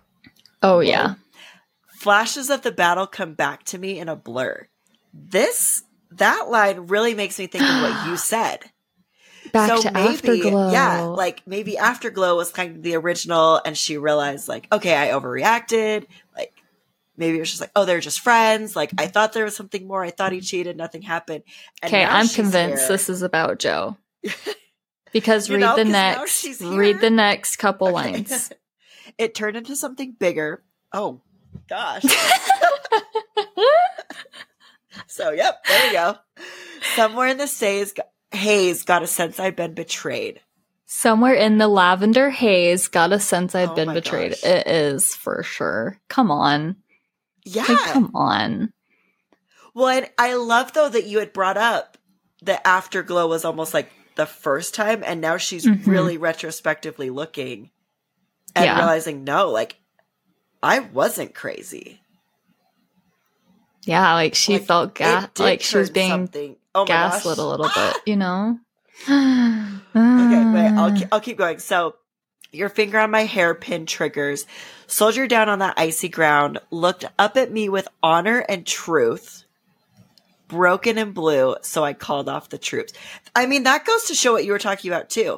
flashes of the battle come back to me in a blur. That line really makes me think of what you said. Back to Afterglow. Yeah, like maybe Afterglow was kind of the original and she realized like, okay, I overreacted. Like, maybe it was just like, oh, they're just friends. Like, I thought there was something more. I thought he cheated. Nothing happened. Okay, I'm convinced this is about Joe. Because read the next couple lines. It turned into something bigger. Oh, gosh. So, yep, there we go. Somewhere in the haze, got a sense I'd been betrayed. Somewhere in the lavender haze, got a sense I'd been betrayed. Gosh. It is for sure. Come on. Yeah. Like, come on. Well, and I love, though, that you had brought up the Afterglow was almost like the first time, and now she's really retrospectively looking and realizing, no, like, I wasn't crazy. Yeah, like, she felt like she was being gaslit a little bit, you know? Okay, wait, I'll keep going. So, your finger on my hairpin triggers, soldier down on that icy ground, looked up at me with honor and truth, broken and blue, so I called off the troops. I mean, that goes to show what you were talking about, too.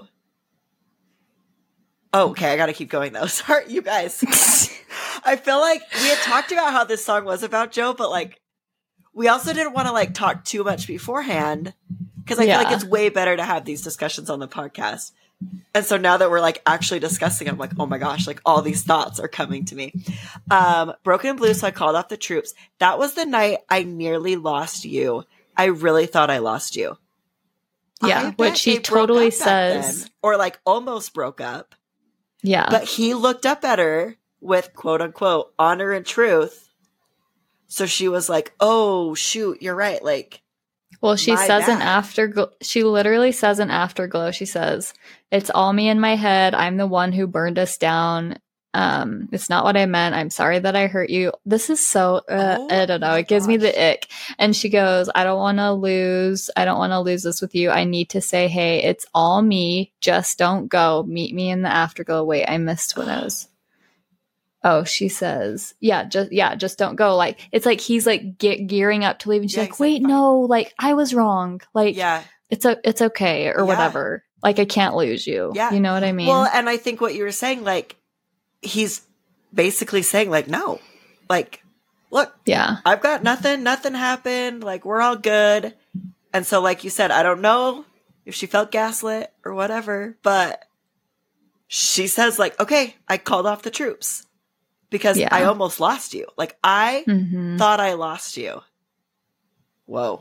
Oh, okay, I gotta keep going, though. Sorry, you guys. I feel like we had talked about how this song was about Joe, but, like, we also didn't want to, like, talk too much beforehand, because I feel like it's way better to have these discussions on the podcast. And so now that we're like actually discussing it, I'm like, oh my gosh, like all these thoughts are coming to me. Broken and blue, so I called off the troops. That was the night I nearly lost you. I really thought I lost you. Yeah, which she totally says. or like almost broke up. Yeah. But he looked up at her with quote unquote honor and truth. So she was like, oh, shoot, you're right. Like, well, she says in Afterglow, she literally says in Afterglow, she says, it's all me in my head. I'm the one who burned us down. It's not what I meant. I'm sorry that I hurt you. This is so, I don't know. It gives me the ick. And she goes, I don't want to lose this with you. I need to say, hey, it's all me. Just don't go. Meet me in the Afterglow. Wait, I missed what I was. Oh, she says, just don't go. Like, it's like he's like gearing up to leave. And she's like, wait, no, like I was wrong. Like, it's okay or whatever. Like, I can't lose you. Yeah. You know what I mean? Well, and I think what you were saying, like, he's basically saying like, no, like, look, I've got nothing happened. Like, we're all good. And so, like you said, I don't know if she felt gaslit or whatever, but she says like, okay, I called off the troops because I almost lost you. Like, I thought I lost you. Whoa.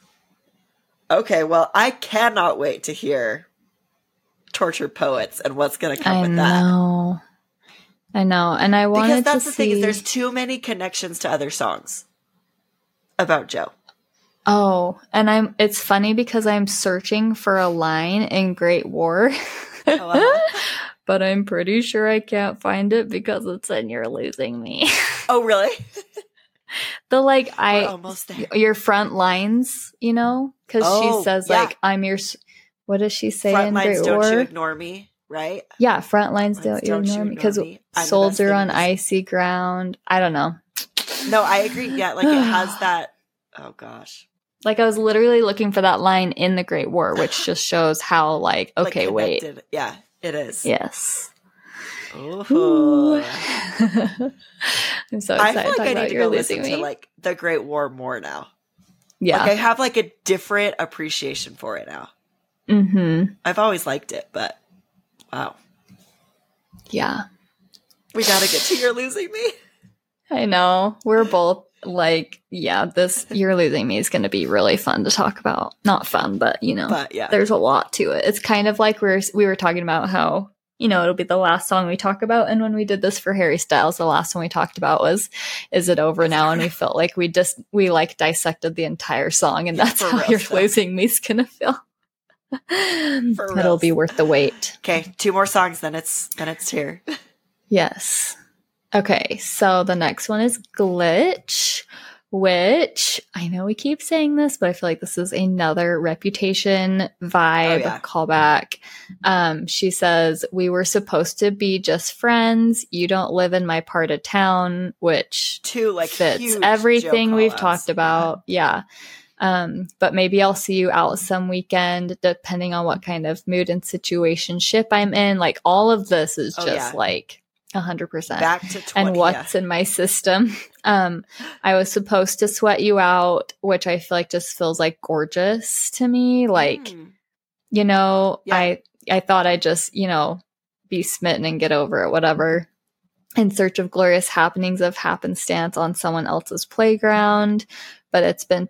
Okay. Well, I cannot wait to hear Tortured Poets and what's going to come with that. I know, and I wanted to see... Because that's the thing, is there's too many connections to other songs about Joe. Oh, and it's funny because I'm searching for a line in Great War, but I'm pretty sure I can't find it because it's in You're Losing Me. Oh, really? The, like, We're almost there. Your front lines, you know? Because she says, like, I'm your... What does she say front in lines, Great War? Don't you ignore me. Right? Yeah, front lines don't you ignore me because soldier on icy ground. I don't know. No, I agree. Yeah, like it has that. Oh gosh. Like I was literally looking for that line in the Great War, which just shows how like okay, like wait. Yeah, it is. Yes. Ooh. I'm so excited. I feel like I need to go listen to like the Great War more now. Yeah, like I have like a different appreciation for it now. I've always liked it, but. Wow. Yeah. We got to get to You're Losing Me. I know. We're both like, this You're Losing Me is going to be really fun to talk about. Not fun, but, you know, there's a lot to it. It's kind of like we were talking about how, you know, it'll be the last song we talk about. And when we did this for Harry Styles, the last one we talked about was, Is It Over Now? And we felt like we like dissected the entire song. And that's how You're Losing Me is going to feel. It'll be worth the wait. Okay, 2 more songs, then it's here. Yes. Okay, so the next one is Glitch, which I know we keep saying this, but I feel like this is another Reputation vibe callback. She says, we were supposed to be just friends. You don't live in my part of town, which fits everything we've talked about. Yeah. But maybe I'll see you out some weekend, depending on what kind of mood and situationship I'm in. Like all of this is just like 100%. Back to 20. And what's in my system. I was supposed to sweat you out, which I feel like just feels like gorgeous to me. Like, you know, I thought I'd just, you know, be smitten and get over it, whatever. In search of glorious happenings of happenstance on someone else's playground. But it's been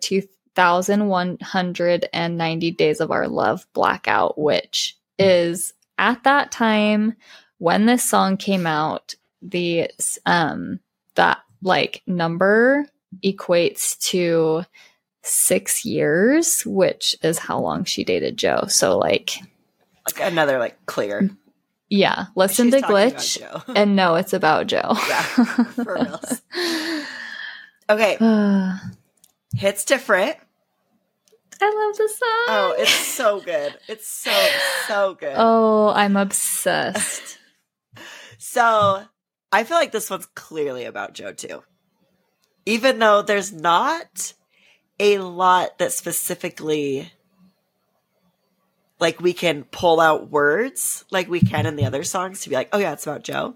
2,190 days of our love blackout, which is at that time when this song came out, the that like number equates to 6 years, which is how long she dated Joe. So like another like clear. Yeah, listen to Glitch and know it's about Joe. Yeah, for real. Okay. Hits Different. I love the song. Oh, it's so good. It's so good. Oh, I'm obsessed. So, I feel like this one's clearly about Joe too. Even though there's not a lot that specifically, like, we can pull out words like we can in the other songs to be like, oh yeah, it's about Joe.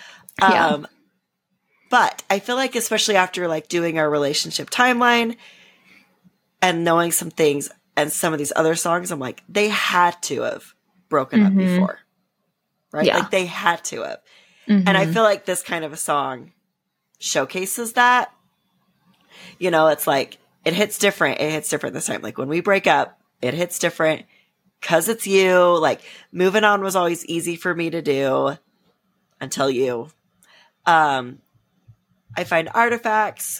But I feel like especially after like doing our relationship timeline and knowing some things and some of these other songs, I'm like, they had to have broken up before, right? Yeah. Like they had to have. And I feel like this kind of a song showcases that. You know, it's like, it hits different. It hits different this time. Like when we break up, it hits different because it's you. Like moving on was always easy for me to do. until you. I find artifacts,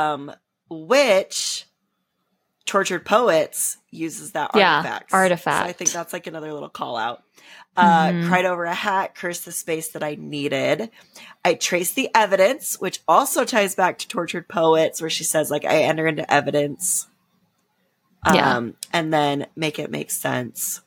which Tortured Poets uses that artifacts. Artifact. So I think that's like another little call out. Cried over a hat, cursed the space that I needed. I traced the evidence, which also ties back to Tortured Poets, where she says, like, I enter into evidence. And then make it make sense.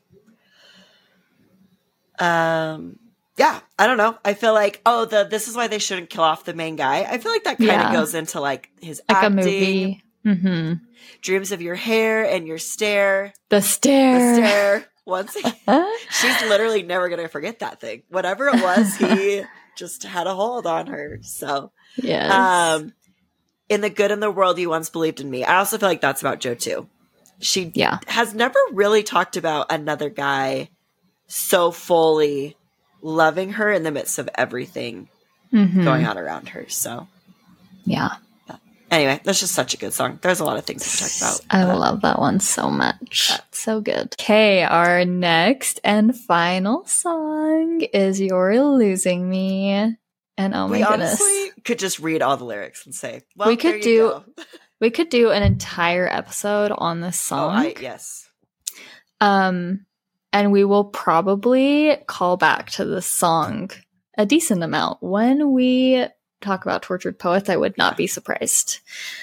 Yeah, I don't know. I feel like, this is why they shouldn't kill off the main guy. I feel like that kind of goes into like his like acting. A movie. Mm-hmm. Dreams of your hair and your stare. The stare. Once she's literally never going to forget that thing. Whatever it was, he just had a hold on her. So, yes. In the good in the world, you once believed in me. I also feel like that's about Jo too. She has never really talked about another guy so fully loving her in the midst of everything going on around her. So, yeah. Anyway, that's just such a good song. There's a lot of things to talk about. I love that one so much. So good. Okay, our next and final song is You're Losing Me. And oh my goodness. We honestly could just read all the lyrics and say, well, we could we could do an entire episode on this song. Yes. And we will probably call back to this song a decent amount when we talk about Tortured Poets. I would not be surprised.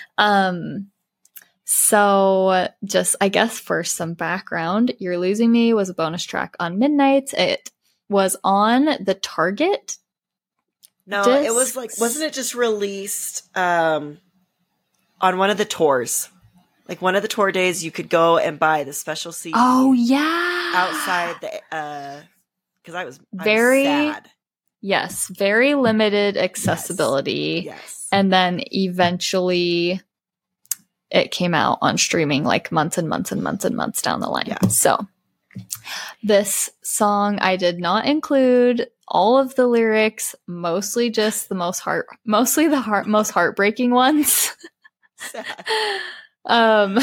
So just, I guess, for some background, You're Losing Me was a bonus track on Midnights. It was on the Target. No, discs. It was like, wasn't it just released on one of the tours? Like one of the tour days, you could go and buy the special CD. Oh yeah, outside the because I was very sad. Yes, very limited accessibility. Yes. And then eventually it came out on streaming like months and months and months and months down the line. Yeah. So this song, I did not include all of the lyrics, mostly just the most heartbreaking ones. And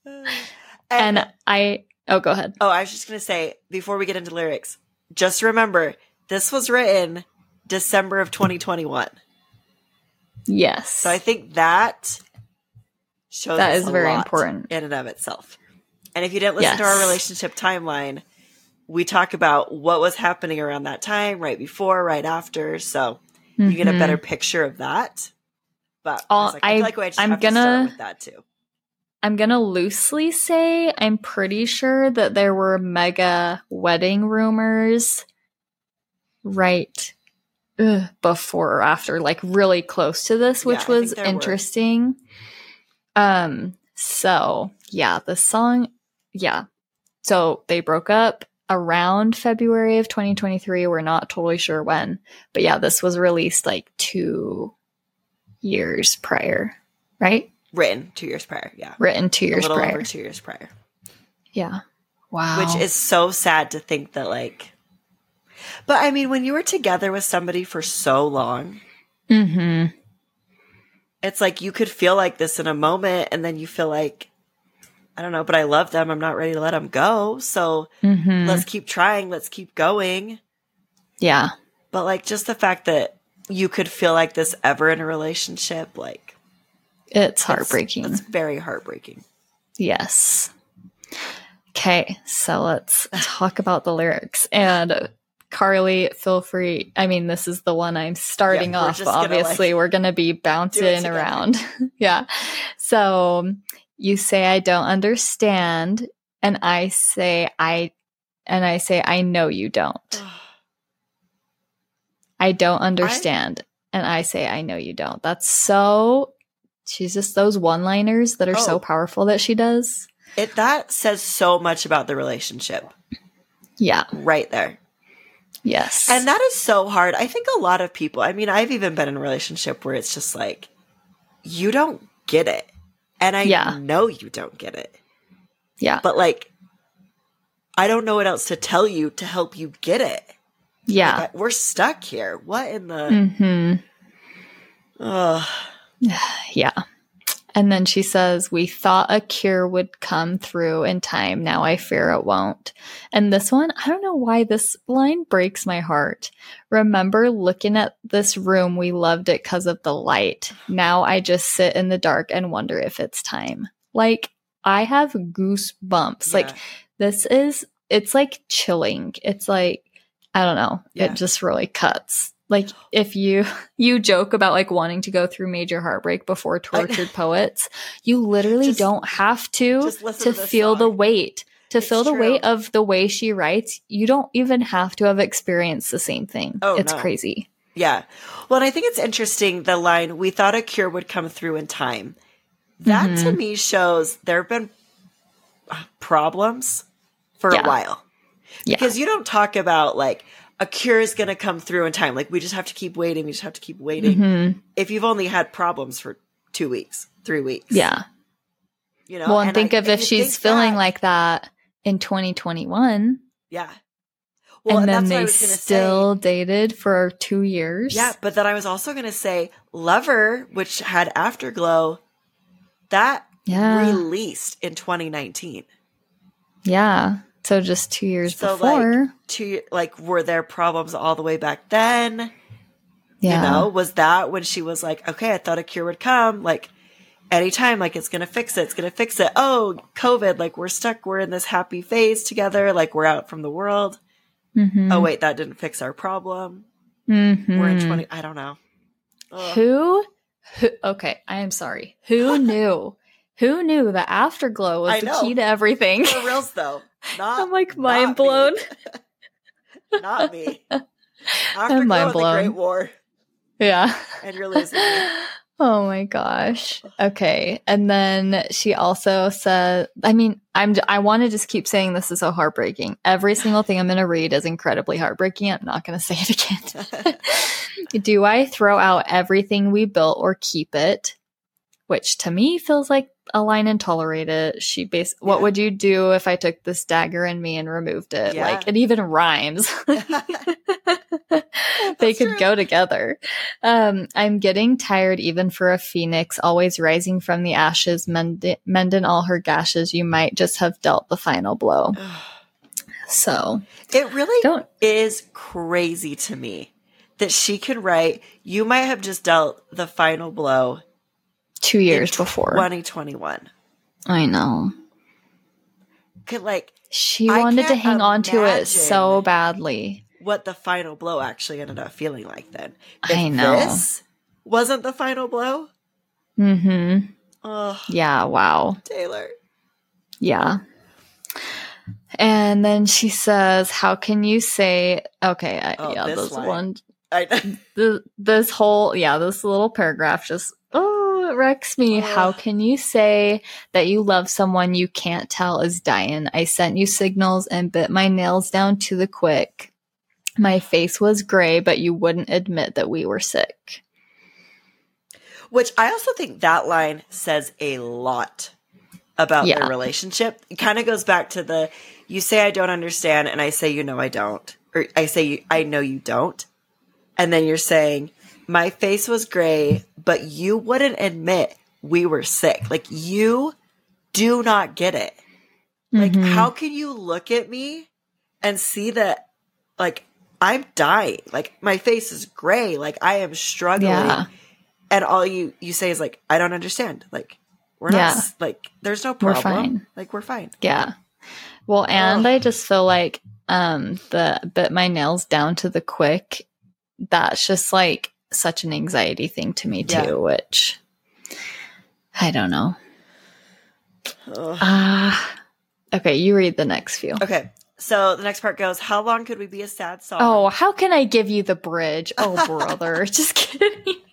go ahead. Oh, I was just going to say, before we get into lyrics, just remember, this was written December of 2021. Yes. So I think that shows that us is a very lot important in and of itself. And if you didn't listen to our relationship timeline, we talk about what was happening around that time, right before, right after. So you get a better picture of that. But I feel like I just have to start with that too. I'm going to loosely say I'm pretty sure that there were mega wedding rumors right before or after, like really close to this, which was interesting. So yeah, the song, so they broke up around February of 2023. We're not totally sure when, but yeah, this was released like 2 years prior, right? Written 2 years prior, yeah. Written 2 years prior. A little over 2 years prior. Yeah. Wow. Which is so sad to think that, like... But, I mean, when you were together with somebody for so long... It's like you could feel like this in a moment, and then you feel like, I don't know, but I love them. I'm not ready to let them go. So let's keep trying. Let's keep going. Yeah. But, like, just the fact that you could feel like this ever in a relationship, like... It's heartbreaking. It's very heartbreaking. Yes. Okay, so let's talk about the lyrics. And Carly, feel free. I mean, this is the one I'm starting off. Obviously, we're going to be bouncing around. Yeah. So you say, I don't understand. And I say, I know you don't. I don't understand. And I say, I know you don't. That's so... She's just those one-liners that are so powerful that she does. That says so much about the relationship. Yeah. Right there. Yes. And that is so hard. I think a lot of people, I mean, I've even been in a relationship where it's just like, you don't get it. And I know you don't get it. Yeah. But like, I don't know what else to tell you to help you get it. Yeah. Like, we're stuck here. What in the... Yeah. And then she says, we thought a cure would come through in time. Now I fear it won't. And this one, I don't know why this line breaks my heart. Remember looking at this room, we loved it because of the light. Now I just sit in the dark and wonder if it's time. Like, I have goosebumps. Yeah. Like, it's like chilling. It's like, I don't know. Yeah. It just really cuts. Like, if you joke about like wanting to go through major heartbreak before Tortured Poets, you literally don't have to feel the weight. To feel the weight of the way she writes, you don't even have to have experienced the same thing. Oh, it's crazy. Yeah. Well, and I think it's interesting, the line, we thought a cure would come through in time. That to me shows there have been problems for a while. Yeah. Because you don't talk about like, a cure is going to come through in time. Like, we just have to keep waiting. We just have to keep waiting. If you've only had problems for 2 weeks, 3 weeks. Yeah. You know? Well, and think of if she's feeling like that in 2021. Yeah. Well, and then they still dated for 2 years. Yeah. But then I was also going to say Lover, which had Afterglow, that released in 2019. Yeah. So just 2 years before. Were there problems all the way back then? Yeah. You know, was that when she was like, okay, I thought a cure would come. Like, anytime, like, it's going to fix it. It's going to fix it. Oh, COVID, like, we're stuck. We're in this happy phase together. Like, we're out from the world. Oh, wait, that didn't fix our problem. We're in 20. I don't know. Ugh. Who? Okay, I am sorry. Who knew? Who knew that Afterglow was the key to everything? For reals, though. I'm like mind blown. Not me. I'm mind blown. The Great War. Yeah. And you're losing me. Oh my gosh. Okay. And then she also said, I mean, I want to just keep saying this is so heartbreaking. Every single thing I'm going to read is incredibly heartbreaking. I'm not going to say it again. Do I throw out everything we built or keep it? Which to me feels like a line in Tolerate It. What would you do if I took this dagger in me and removed it? Yeah. Like, it even rhymes. They could go together. I'm getting tired even for a phoenix, always rising from the ashes, mending all her gashes. You might just have dealt the final blow. So it really is crazy to me that she could write, you might have just dealt the final blow 2 years before 2021. I know. Like, she wanted to hang on to it so badly. What the final blow actually ended up feeling like then. I know. This wasn't the final blow? Ugh. Yeah, wow. Taylor. Yeah. And then she says, how can you say, okay, this one. This little paragraph just, it wrecks me. How can you say that you love someone you can't tell is dying? I sent you signals and bit my nails down to the quick. My face was gray, but you wouldn't admit that we were sick. Which I also think that line says a lot about their relationship. It kind of goes back to you say I don't understand, and I say you know I don't. Or I say I know you don't. And then you're saying, my face was gray, but you wouldn't admit we were sick. Like, you do not get it. Like, how can you look at me and see that, like, I'm dying? Like, my face is gray. Like, I am struggling. Yeah. And all you say is, like, I don't understand. Like, we're not, like, there's no problem. We're fine. Like, we're fine. Yeah. Well, and I just feel like the bit my nails down to the quick, that's just, like, such an anxiety thing to me too, which I don't know. Okay, you read the next few. Okay, so the next part goes, how long could we be a sad song? Oh, how can I give you the bridge? Oh, brother. Just kidding. Maybe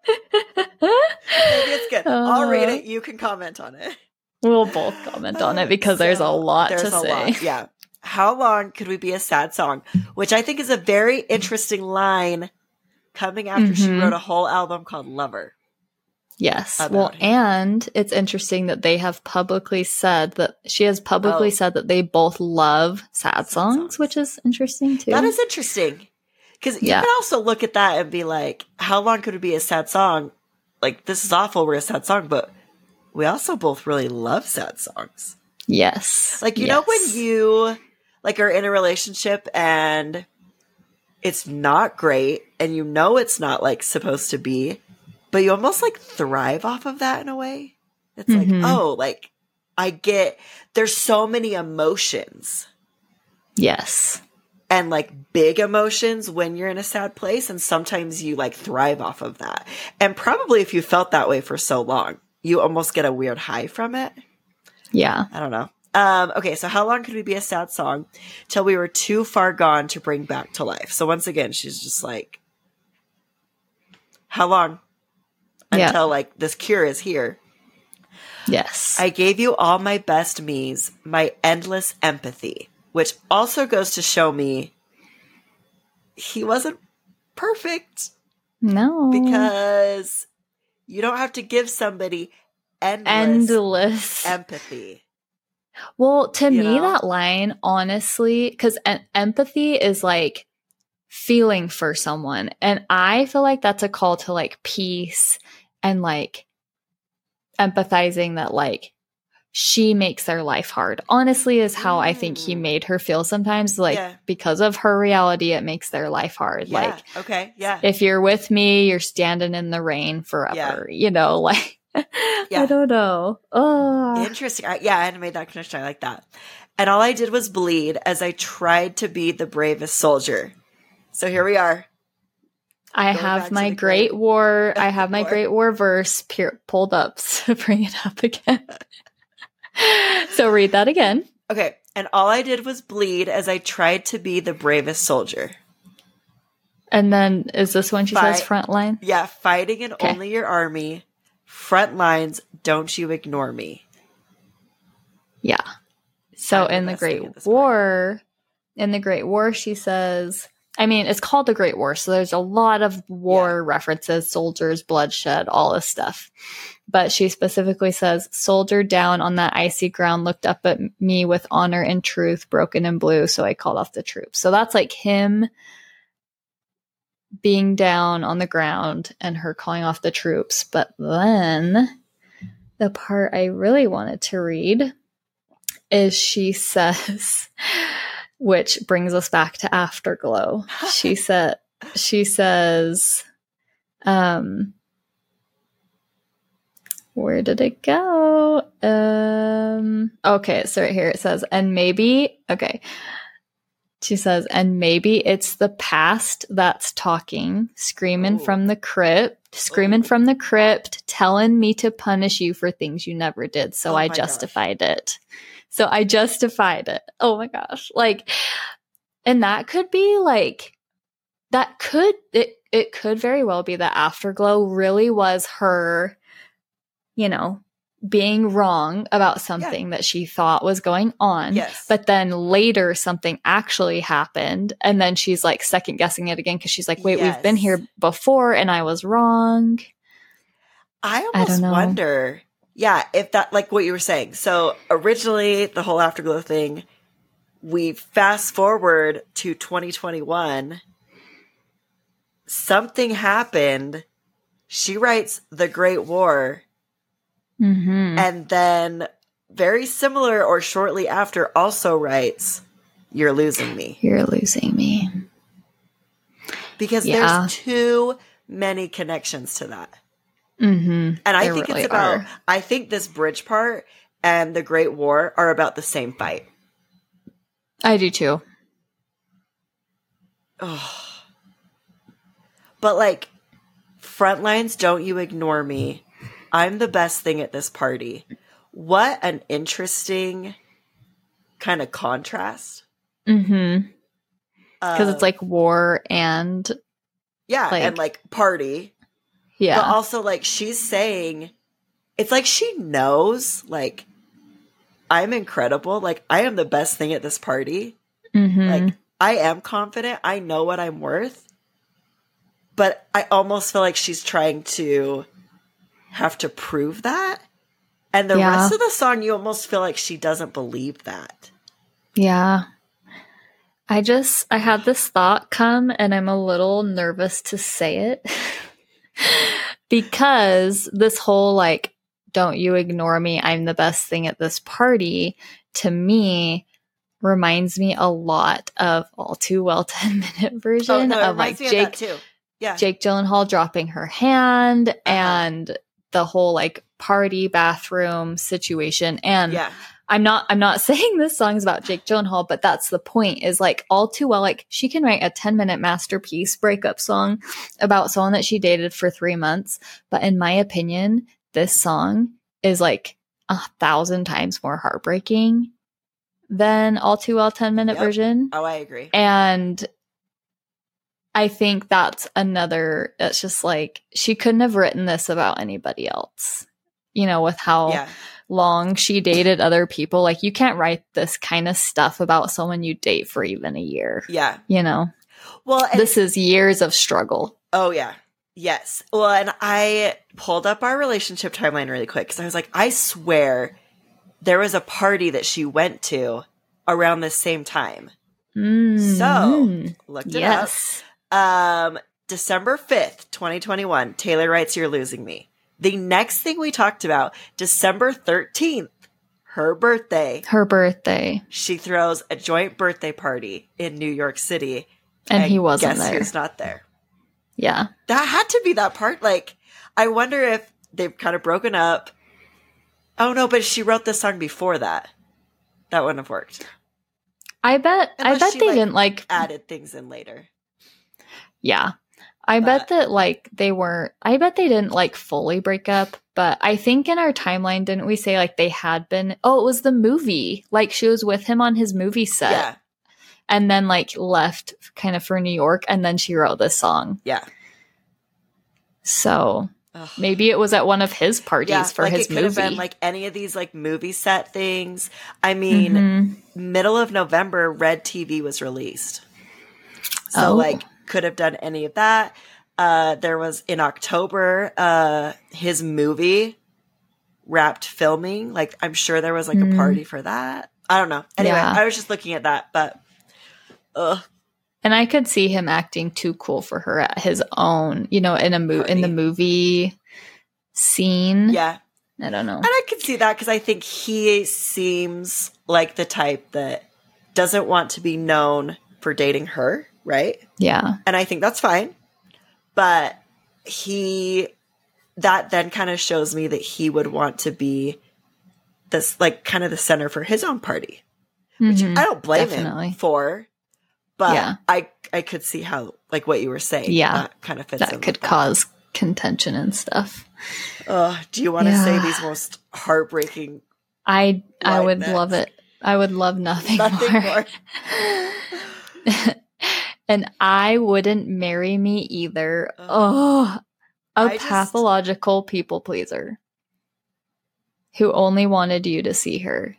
it's good. I'll read it. You can comment on it. We'll both comment on it because there's a lot to say. Yeah. How long could we be a sad song? Which I think is a very interesting line coming after she wrote a whole album called Lover. Yes. Well, and it's interesting that they have publicly said that she has publicly said that they both love sad songs, which is interesting too. That is interesting. Because you can also look at that and be like, how long could it be a sad song? Like, this is awful, we're a sad song, but we also both really love sad songs. Yes. Like, you know, when you like are in a relationship and it's not great and you know it's not like supposed to be, but you almost like thrive off of that in a way. It's like, oh, like there's so many emotions. Yes. And like big emotions when you're in a sad place. And sometimes you like thrive off of that. And probably if you felt that way for so long, you almost get a weird high from it. Yeah. I don't know. Okay, so how long could we be a sad song till we were too far gone to bring back to life? So once again, she's just like, how long until like this cure is here? Yes. I gave you all my best me's, my endless empathy, which also goes to show me he wasn't perfect. No. Because you don't have to give somebody endless empathy. Well, to me, that line, honestly, because empathy is like feeling for someone. And I feel like that's a call to like peace and like empathizing that like she makes their life hard. Honestly, is how I think he made her feel sometimes. Like because of her reality, it makes their life hard. Yeah. Like, okay, yeah. If you're with me, you're standing in the rain forever. You know, like. I don't know. Oh, interesting. I hadn't made that connection. I like that. And all I did was bleed as I tried to be the bravest soldier. So here we are. I have my Great War. I have my Great War verse pulled up to bring it up again. So read that again. Okay. And all I did was bleed as I tried to be the bravest soldier. And then is this when she says front line? Yeah. Fighting in only your army. Front lines, don't you ignore me. Yeah. So in the Great War, she says, I mean, it's called the Great War, so there's a lot of war references, soldiers, bloodshed, all this stuff. But she specifically says, soldier down on that icy ground looked up at me with honor and truth, broken and blue, so I called off the troops. So that's like him being down on the ground and her calling off the troops. But then the part I really wanted to read is she says, which brings us back to Afterglow. She says, where did it go? Okay, so right here it says, and maybe, okay. She says, and maybe it's the past that's talking, screaming from the crypt, telling me to punish you for things you never did. So I justified it. So I justified it. Oh my gosh. Like, and that could be like, it could very well be that Afterglow really was her, you know, being wrong about something that she thought was going on. Yes. But then later something actually happened. And then she's like second guessing it again because she's like, wait, we've been here before and I was wrong. I almost wonder, if that, like what you were saying. So originally the whole Afterglow thing, we fast forward to 2021. Something happened. She writes The Great War. Mm-hmm. And then very similar or shortly after also writes, You're losing me. You're losing me. Because there's too many connections to that. Mm-hmm. And I think really I think this bridge part and the Great War are about the same fight. I do too. Oh. But like, front lines, don't you ignore me. I'm the best thing at this party. What an interesting kind of contrast. Mm-hmm. Because it's like war and... Yeah, and like party. Yeah. But also like she's saying... It's like she knows, like, I'm incredible. Like, I am the best thing at this party. Mm-hmm. Like, I am confident. I know what I'm worth. But I almost feel like she's trying to... have to prove that. And the rest of the song, you almost feel like she doesn't believe that. Yeah. I had this thought come and I'm a little nervous to say it because this whole like don't you ignore me, I'm the best thing at this party, to me reminds me a lot of All Too Well 10-minute version of like Jake Gyllenhaal dropping her hand and the whole like party bathroom situation. And I'm not saying this song's about Jake Gyllenhaal, but that's the point, is like All Too Well, like she can write a 10-minute masterpiece breakup song about someone that she dated for 3 months. But in my opinion, this song is like 1,000 times more heartbreaking than All Too Well 10-minute version. Oh, I agree. And I think that's another, it's just like, she couldn't have written this about anybody else, you know, with how long she dated other people. Like, you can't write this kind of stuff about someone you date for even a year. Yeah. You know? Well, this is years of struggle. Oh, yeah. Yes. Well, and I pulled up our relationship timeline really quick because I was like, I swear there was a party that she went to around the same time. So, looked it up. December 5th, 2021, Taylor writes You're Losing Me. The next thing we talked about, December 13th, her birthday. Her birthday. She throws a joint birthday party in New York City. And he wasn't guess there. Who's not there? Yeah. That had to be that part. Like, I wonder if they've kind of broken up. Oh, no, but she wrote this song before that. That wouldn't have worked. I bet they didn't like added things in later. Yeah. I bet they didn't like fully break up, but I think in our timeline, didn't we say like they had been, it was the movie. Like she was with him on his movie set. Yeah. And then like left kind of for New York, and then she wrote this song. Yeah. So maybe it was at one of his parties for his movie. It could have been like any of these like movie set things. I mean, middle of November, Red TV was released. So like could have done any of that. There was in October, his movie wrapped filming. Like I'm sure there was like a party for that. I don't know. Anyway, I was just looking at that, but and I could see him acting too cool for her at his own, you know, in the movie scene. Yeah. I don't know. And I could see that because I think he seems like the type that doesn't want to be known for dating her, right? Yeah. And I think that's fine. But that then kind of shows me that he would want to be this, like, kind of the center for his own party. Which I don't blame him for. But I could see how, like what you were saying, that kind of fits in. That could cause contention and stuff. Do you want to say these most heartbreaking? I would love it. I would love nothing more. And I wouldn't marry me either. A pathological people pleaser who only wanted you to see her.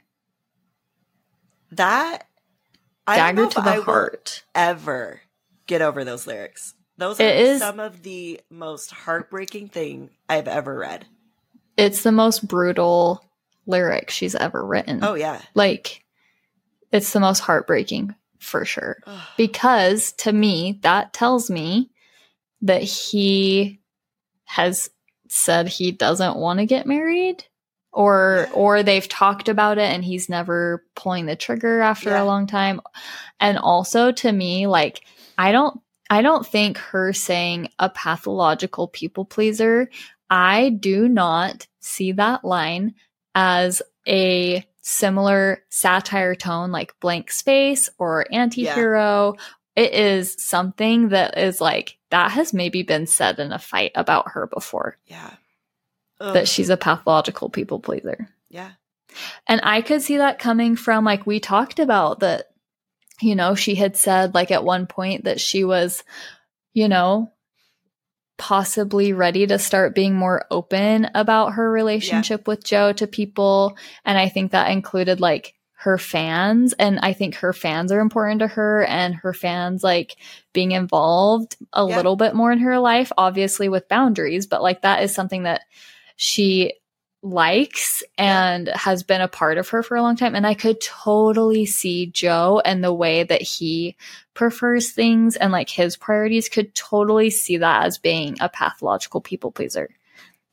That dagger to the heart. Ever get over those lyrics? Those are some of the most heartbreaking thing I've ever read. It's the most brutal lyric she's ever written. Oh yeah, like it's the most heartbreaking for sure. Because to me, that tells me that he has said he doesn't want to get married. Or they've talked about it and he's never pulling the trigger after a long time. And also to me, like, I don't think her saying a pathological people pleaser, I do not see that line as a similar satire tone like Blank Space or Antihero. It is something that is like, that has maybe been said in a fight about her before. Yeah. That she's a pathological people pleaser. Yeah. And I could see that coming from, like, we talked about that, you know, she had said, like, at one point that she was, you know, possibly ready to start being more open about her relationship with Joe to people. And I think that included, like, her fans. And I think her fans are important to her, and her fans, like, being involved a little bit more in her life, obviously with boundaries. But, like, that is something that she likes and has been a part of her for a long time. And I could totally see Joe and the way that he prefers things and like his priorities, could totally see that as being a pathological people pleaser.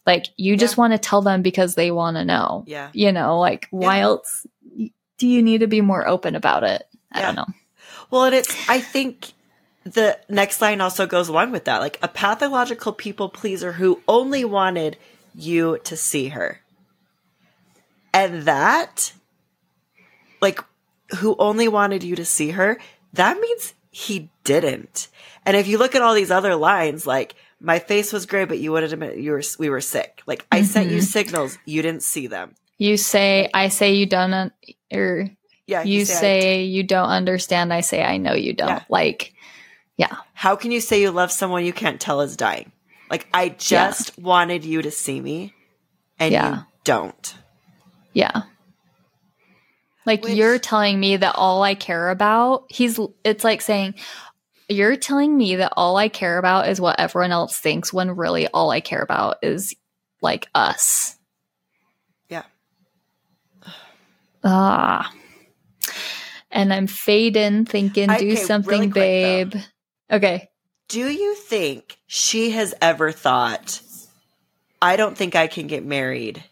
Like, you just want to tell them because they want to know. Yeah. You know, like, why else do you need to be more open about it? I don't know. Well, and I think the next line also goes along with that. Like, a pathological people pleaser who only wanted you to see her. And that, like, who only wanted you to see her, that means he didn't. And if you look at all these other lines, like, my face was gray, but you wouldn't admit we were sick. Like, I sent you signals, you didn't see them. I say you don't, you say you don't understand. I say I know you don't. Yeah. Like, yeah. How can you say you love someone you can't tell is dying? Like, I just wanted you to see me, and you don't. Yeah. Like, you're telling me that all I care about, it's like saying, you're telling me that all I care about is what everyone else thinks, when really all I care about is, like, us. Yeah. And I'm fading, thinking, do something, really quick, babe. Okay. Do you think she has ever thought, I don't think I can get married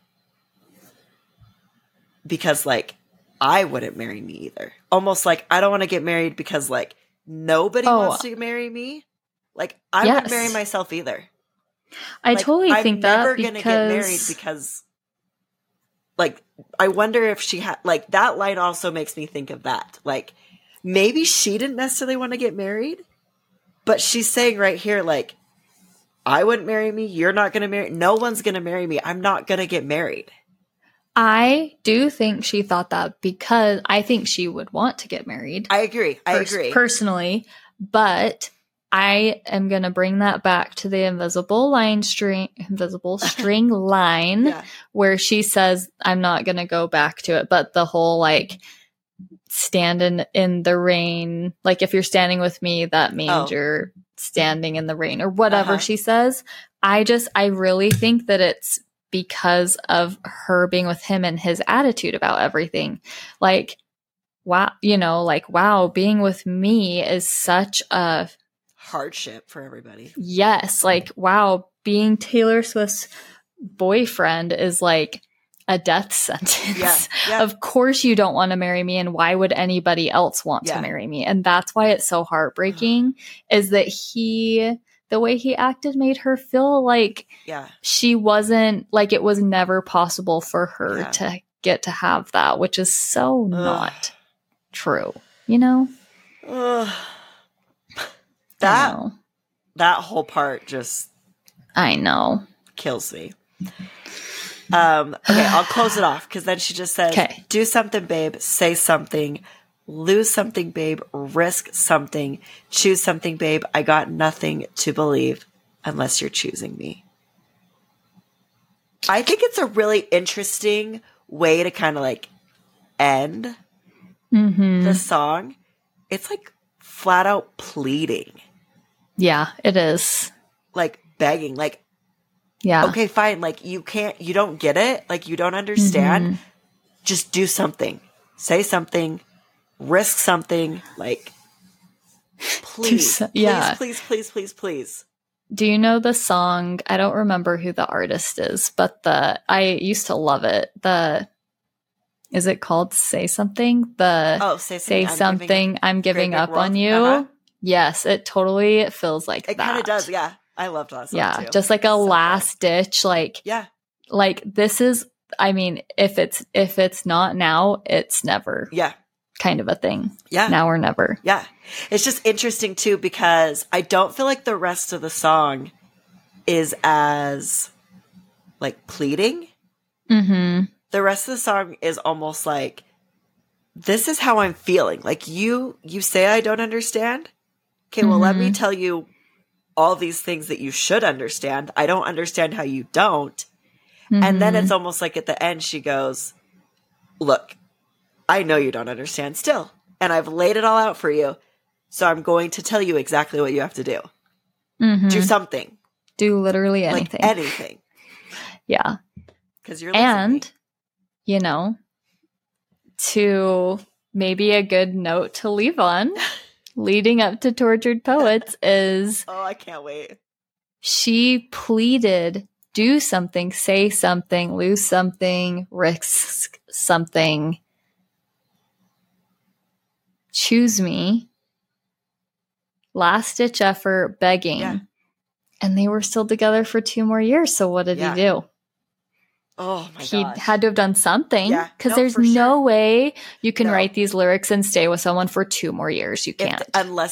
because, like, I wouldn't marry me either? Almost like, I don't want to get married because, like, nobody wants to marry me. Like, I wouldn't marry myself either. I totally think that, I'm never going to get married because, like, I wonder if she had, like, that line also makes me think of that. Like, maybe she didn't necessarily want to get married, but she's saying right here, like, I wouldn't marry me. You're not going to marry. No one's going to marry me. I'm not going to get married. I do think she thought that because I think she would want to get married. I agree. I agree. Personally. But I am going to bring that back to the invisible string line where she says, I'm not going to go back to it. But the whole, like, standing in the rain, like, if you're standing with me, that means you're standing in the rain, or whatever she says. I really think that it's because of her being with him and his attitude about everything. Like, wow, wow, being with me is such a hardship for everybody. Yes. Like, wow, being Taylor Swift's boyfriend is like a death sentence. Yeah. Of course you don't want to marry me, and why would anybody else want to marry me? And that's why it's so heartbreaking, is that the way he acted made her feel like she wasn't, like, it was never possible for her to get to have that, which is so not true, That whole part just, I know, kills me. Okay, I'll close it off, because then she just says, do something, babe, say something, lose something, babe, risk something, choose something, babe. I got nothing to believe unless you're choosing me. I think it's a really interesting way to kind of, like, end the song. It's like flat out pleading. Yeah, it is. Like, begging, like, okay, fine. Like, you don't get it. Like, you don't understand. Just do something, say something, risk something, like, please, please. Do you know the song? I don't remember who the artist is, but I used to love it. Is it called Say Something? Say Something, I'm giving up on you. Yes, it totally feels like that. It kind of does, yeah. I loved that song too. Just like a last ditch, like, like, this is, I mean, if it's not now, it's never. Yeah. Kind of a thing. Yeah. Now or never. Yeah. It's just interesting too, because I don't feel like the rest of the song is as, like, pleading. The rest of the song is almost like, this is how I'm feeling. Like, you say I don't understand. Okay, well, let me tell you all these things that you should understand. I don't understand how you don't. And then it's almost like at the end she goes, look, I know you don't understand still, and I've laid it all out for you, so I'm going to tell you exactly what you have to do. Do something. Do literally anything. Like, anything. Yeah. Because you're listening. And, to maybe a good note to leave on, leading up to Tortured Poets is... Oh, I can't wait. She pleaded do something, say something, lose something, risk something, choose me, last ditch effort, begging. Yeah. And they were still together for 2 more years. So what did he do? Oh my gosh. He had to have done something, because there's for no sure. way you can write these lyrics and stay with someone for 2 more years. You can't. Unless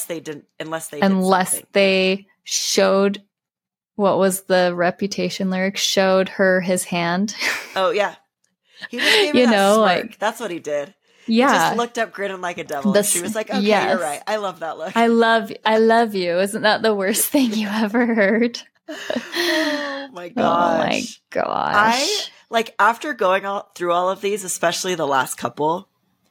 they showed, what was the Reputation lyric? Showed her his hand. Oh yeah. He just gave her that smirk. That's what he did. Yeah. He just looked up grinning like a devil. And she was like, okay, you're right. I love that look. I love you. Isn't that the worst thing you ever heard? Oh my gosh. Oh my gosh. After going through all of these, especially the last couple,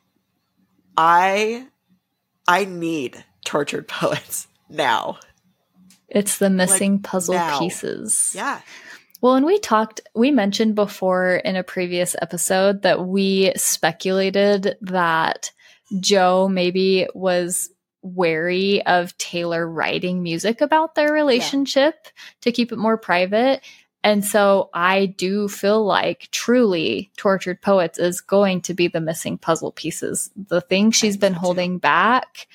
I need Tortured Poets now. It's the missing puzzle pieces. Yeah. Well, and we mentioned before in a previous episode that we speculated that Joe maybe was wary of Taylor writing music about their relationship to keep it more private. And so I do feel like truly Tortured Poets is going to be the missing puzzle pieces. The thing she's been holding back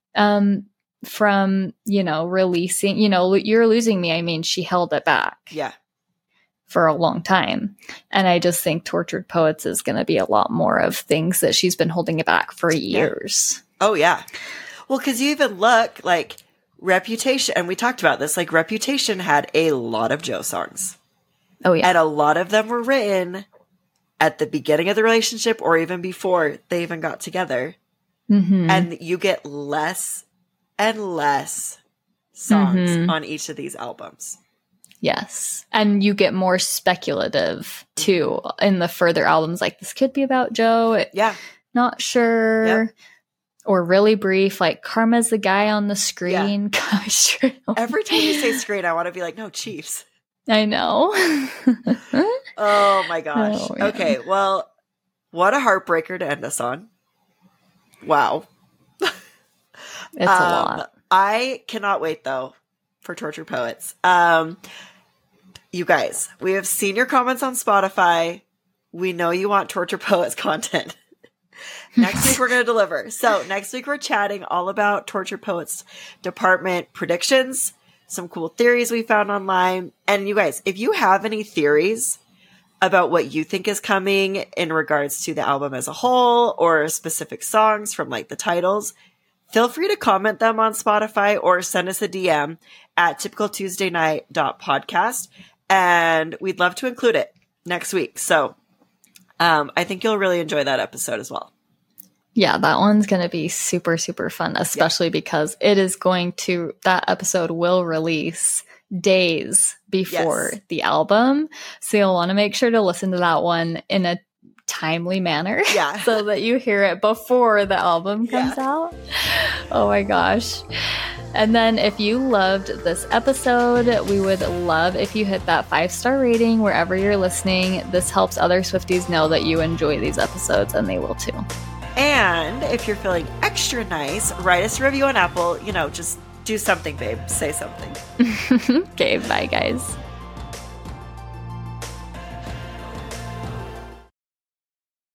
from, releasing, You're Losing Me. I mean, she held it back. Yeah. For a long time. And I just think Tortured Poets is going to be a lot more of things that she's been holding it back for years. Oh, yeah. Well, because you even look like Reputation, and we talked about this, like Reputation had a lot of Joe songs. Oh, yeah. And a lot of them were written at the beginning of the relationship or even before they even got together. Mm-hmm. And you get less and less songs on each of these albums. Yes. And you get more speculative too in the further albums. Like, this could be about Joe. Not sure. Yep. Or really brief, like Karma's the guy on the screen. Yeah. Every time you say screen, I want to be like, no, Chiefs. I know. Oh my gosh. Oh, yeah. Okay. Well, what a heartbreaker to end us on. Wow. It's a lot. I cannot wait though for Tortured Poets. You guys, we have seen your comments on Spotify. We know you want Tortured Poets content. Next week we're going to deliver. So next week we're chatting all about Tortured Poets department predictions, some cool theories we found online. And you guys, if you have any theories about what you think is coming in regards to the album as a whole or specific songs from like the titles, feel free to comment them on Spotify or send us a DM at typicaltuesdaynight.podcast. And we'd love to include it next week. So I think you'll really enjoy that episode as well. Yeah, that one's going to be super, super fun, especially because it is that episode will release days before the album. So you'll want to make sure to listen to that one in a timely manner. Yeah. So that you hear it before the album comes out. Oh my gosh. And then if you loved this episode, we would love if you hit that 5-star rating wherever you're listening. This helps other Swifties know that you enjoy these episodes, and they will too. And if you're feeling extra nice, write us a review on Apple. Just do something, babe. Say something. Okay, bye guys.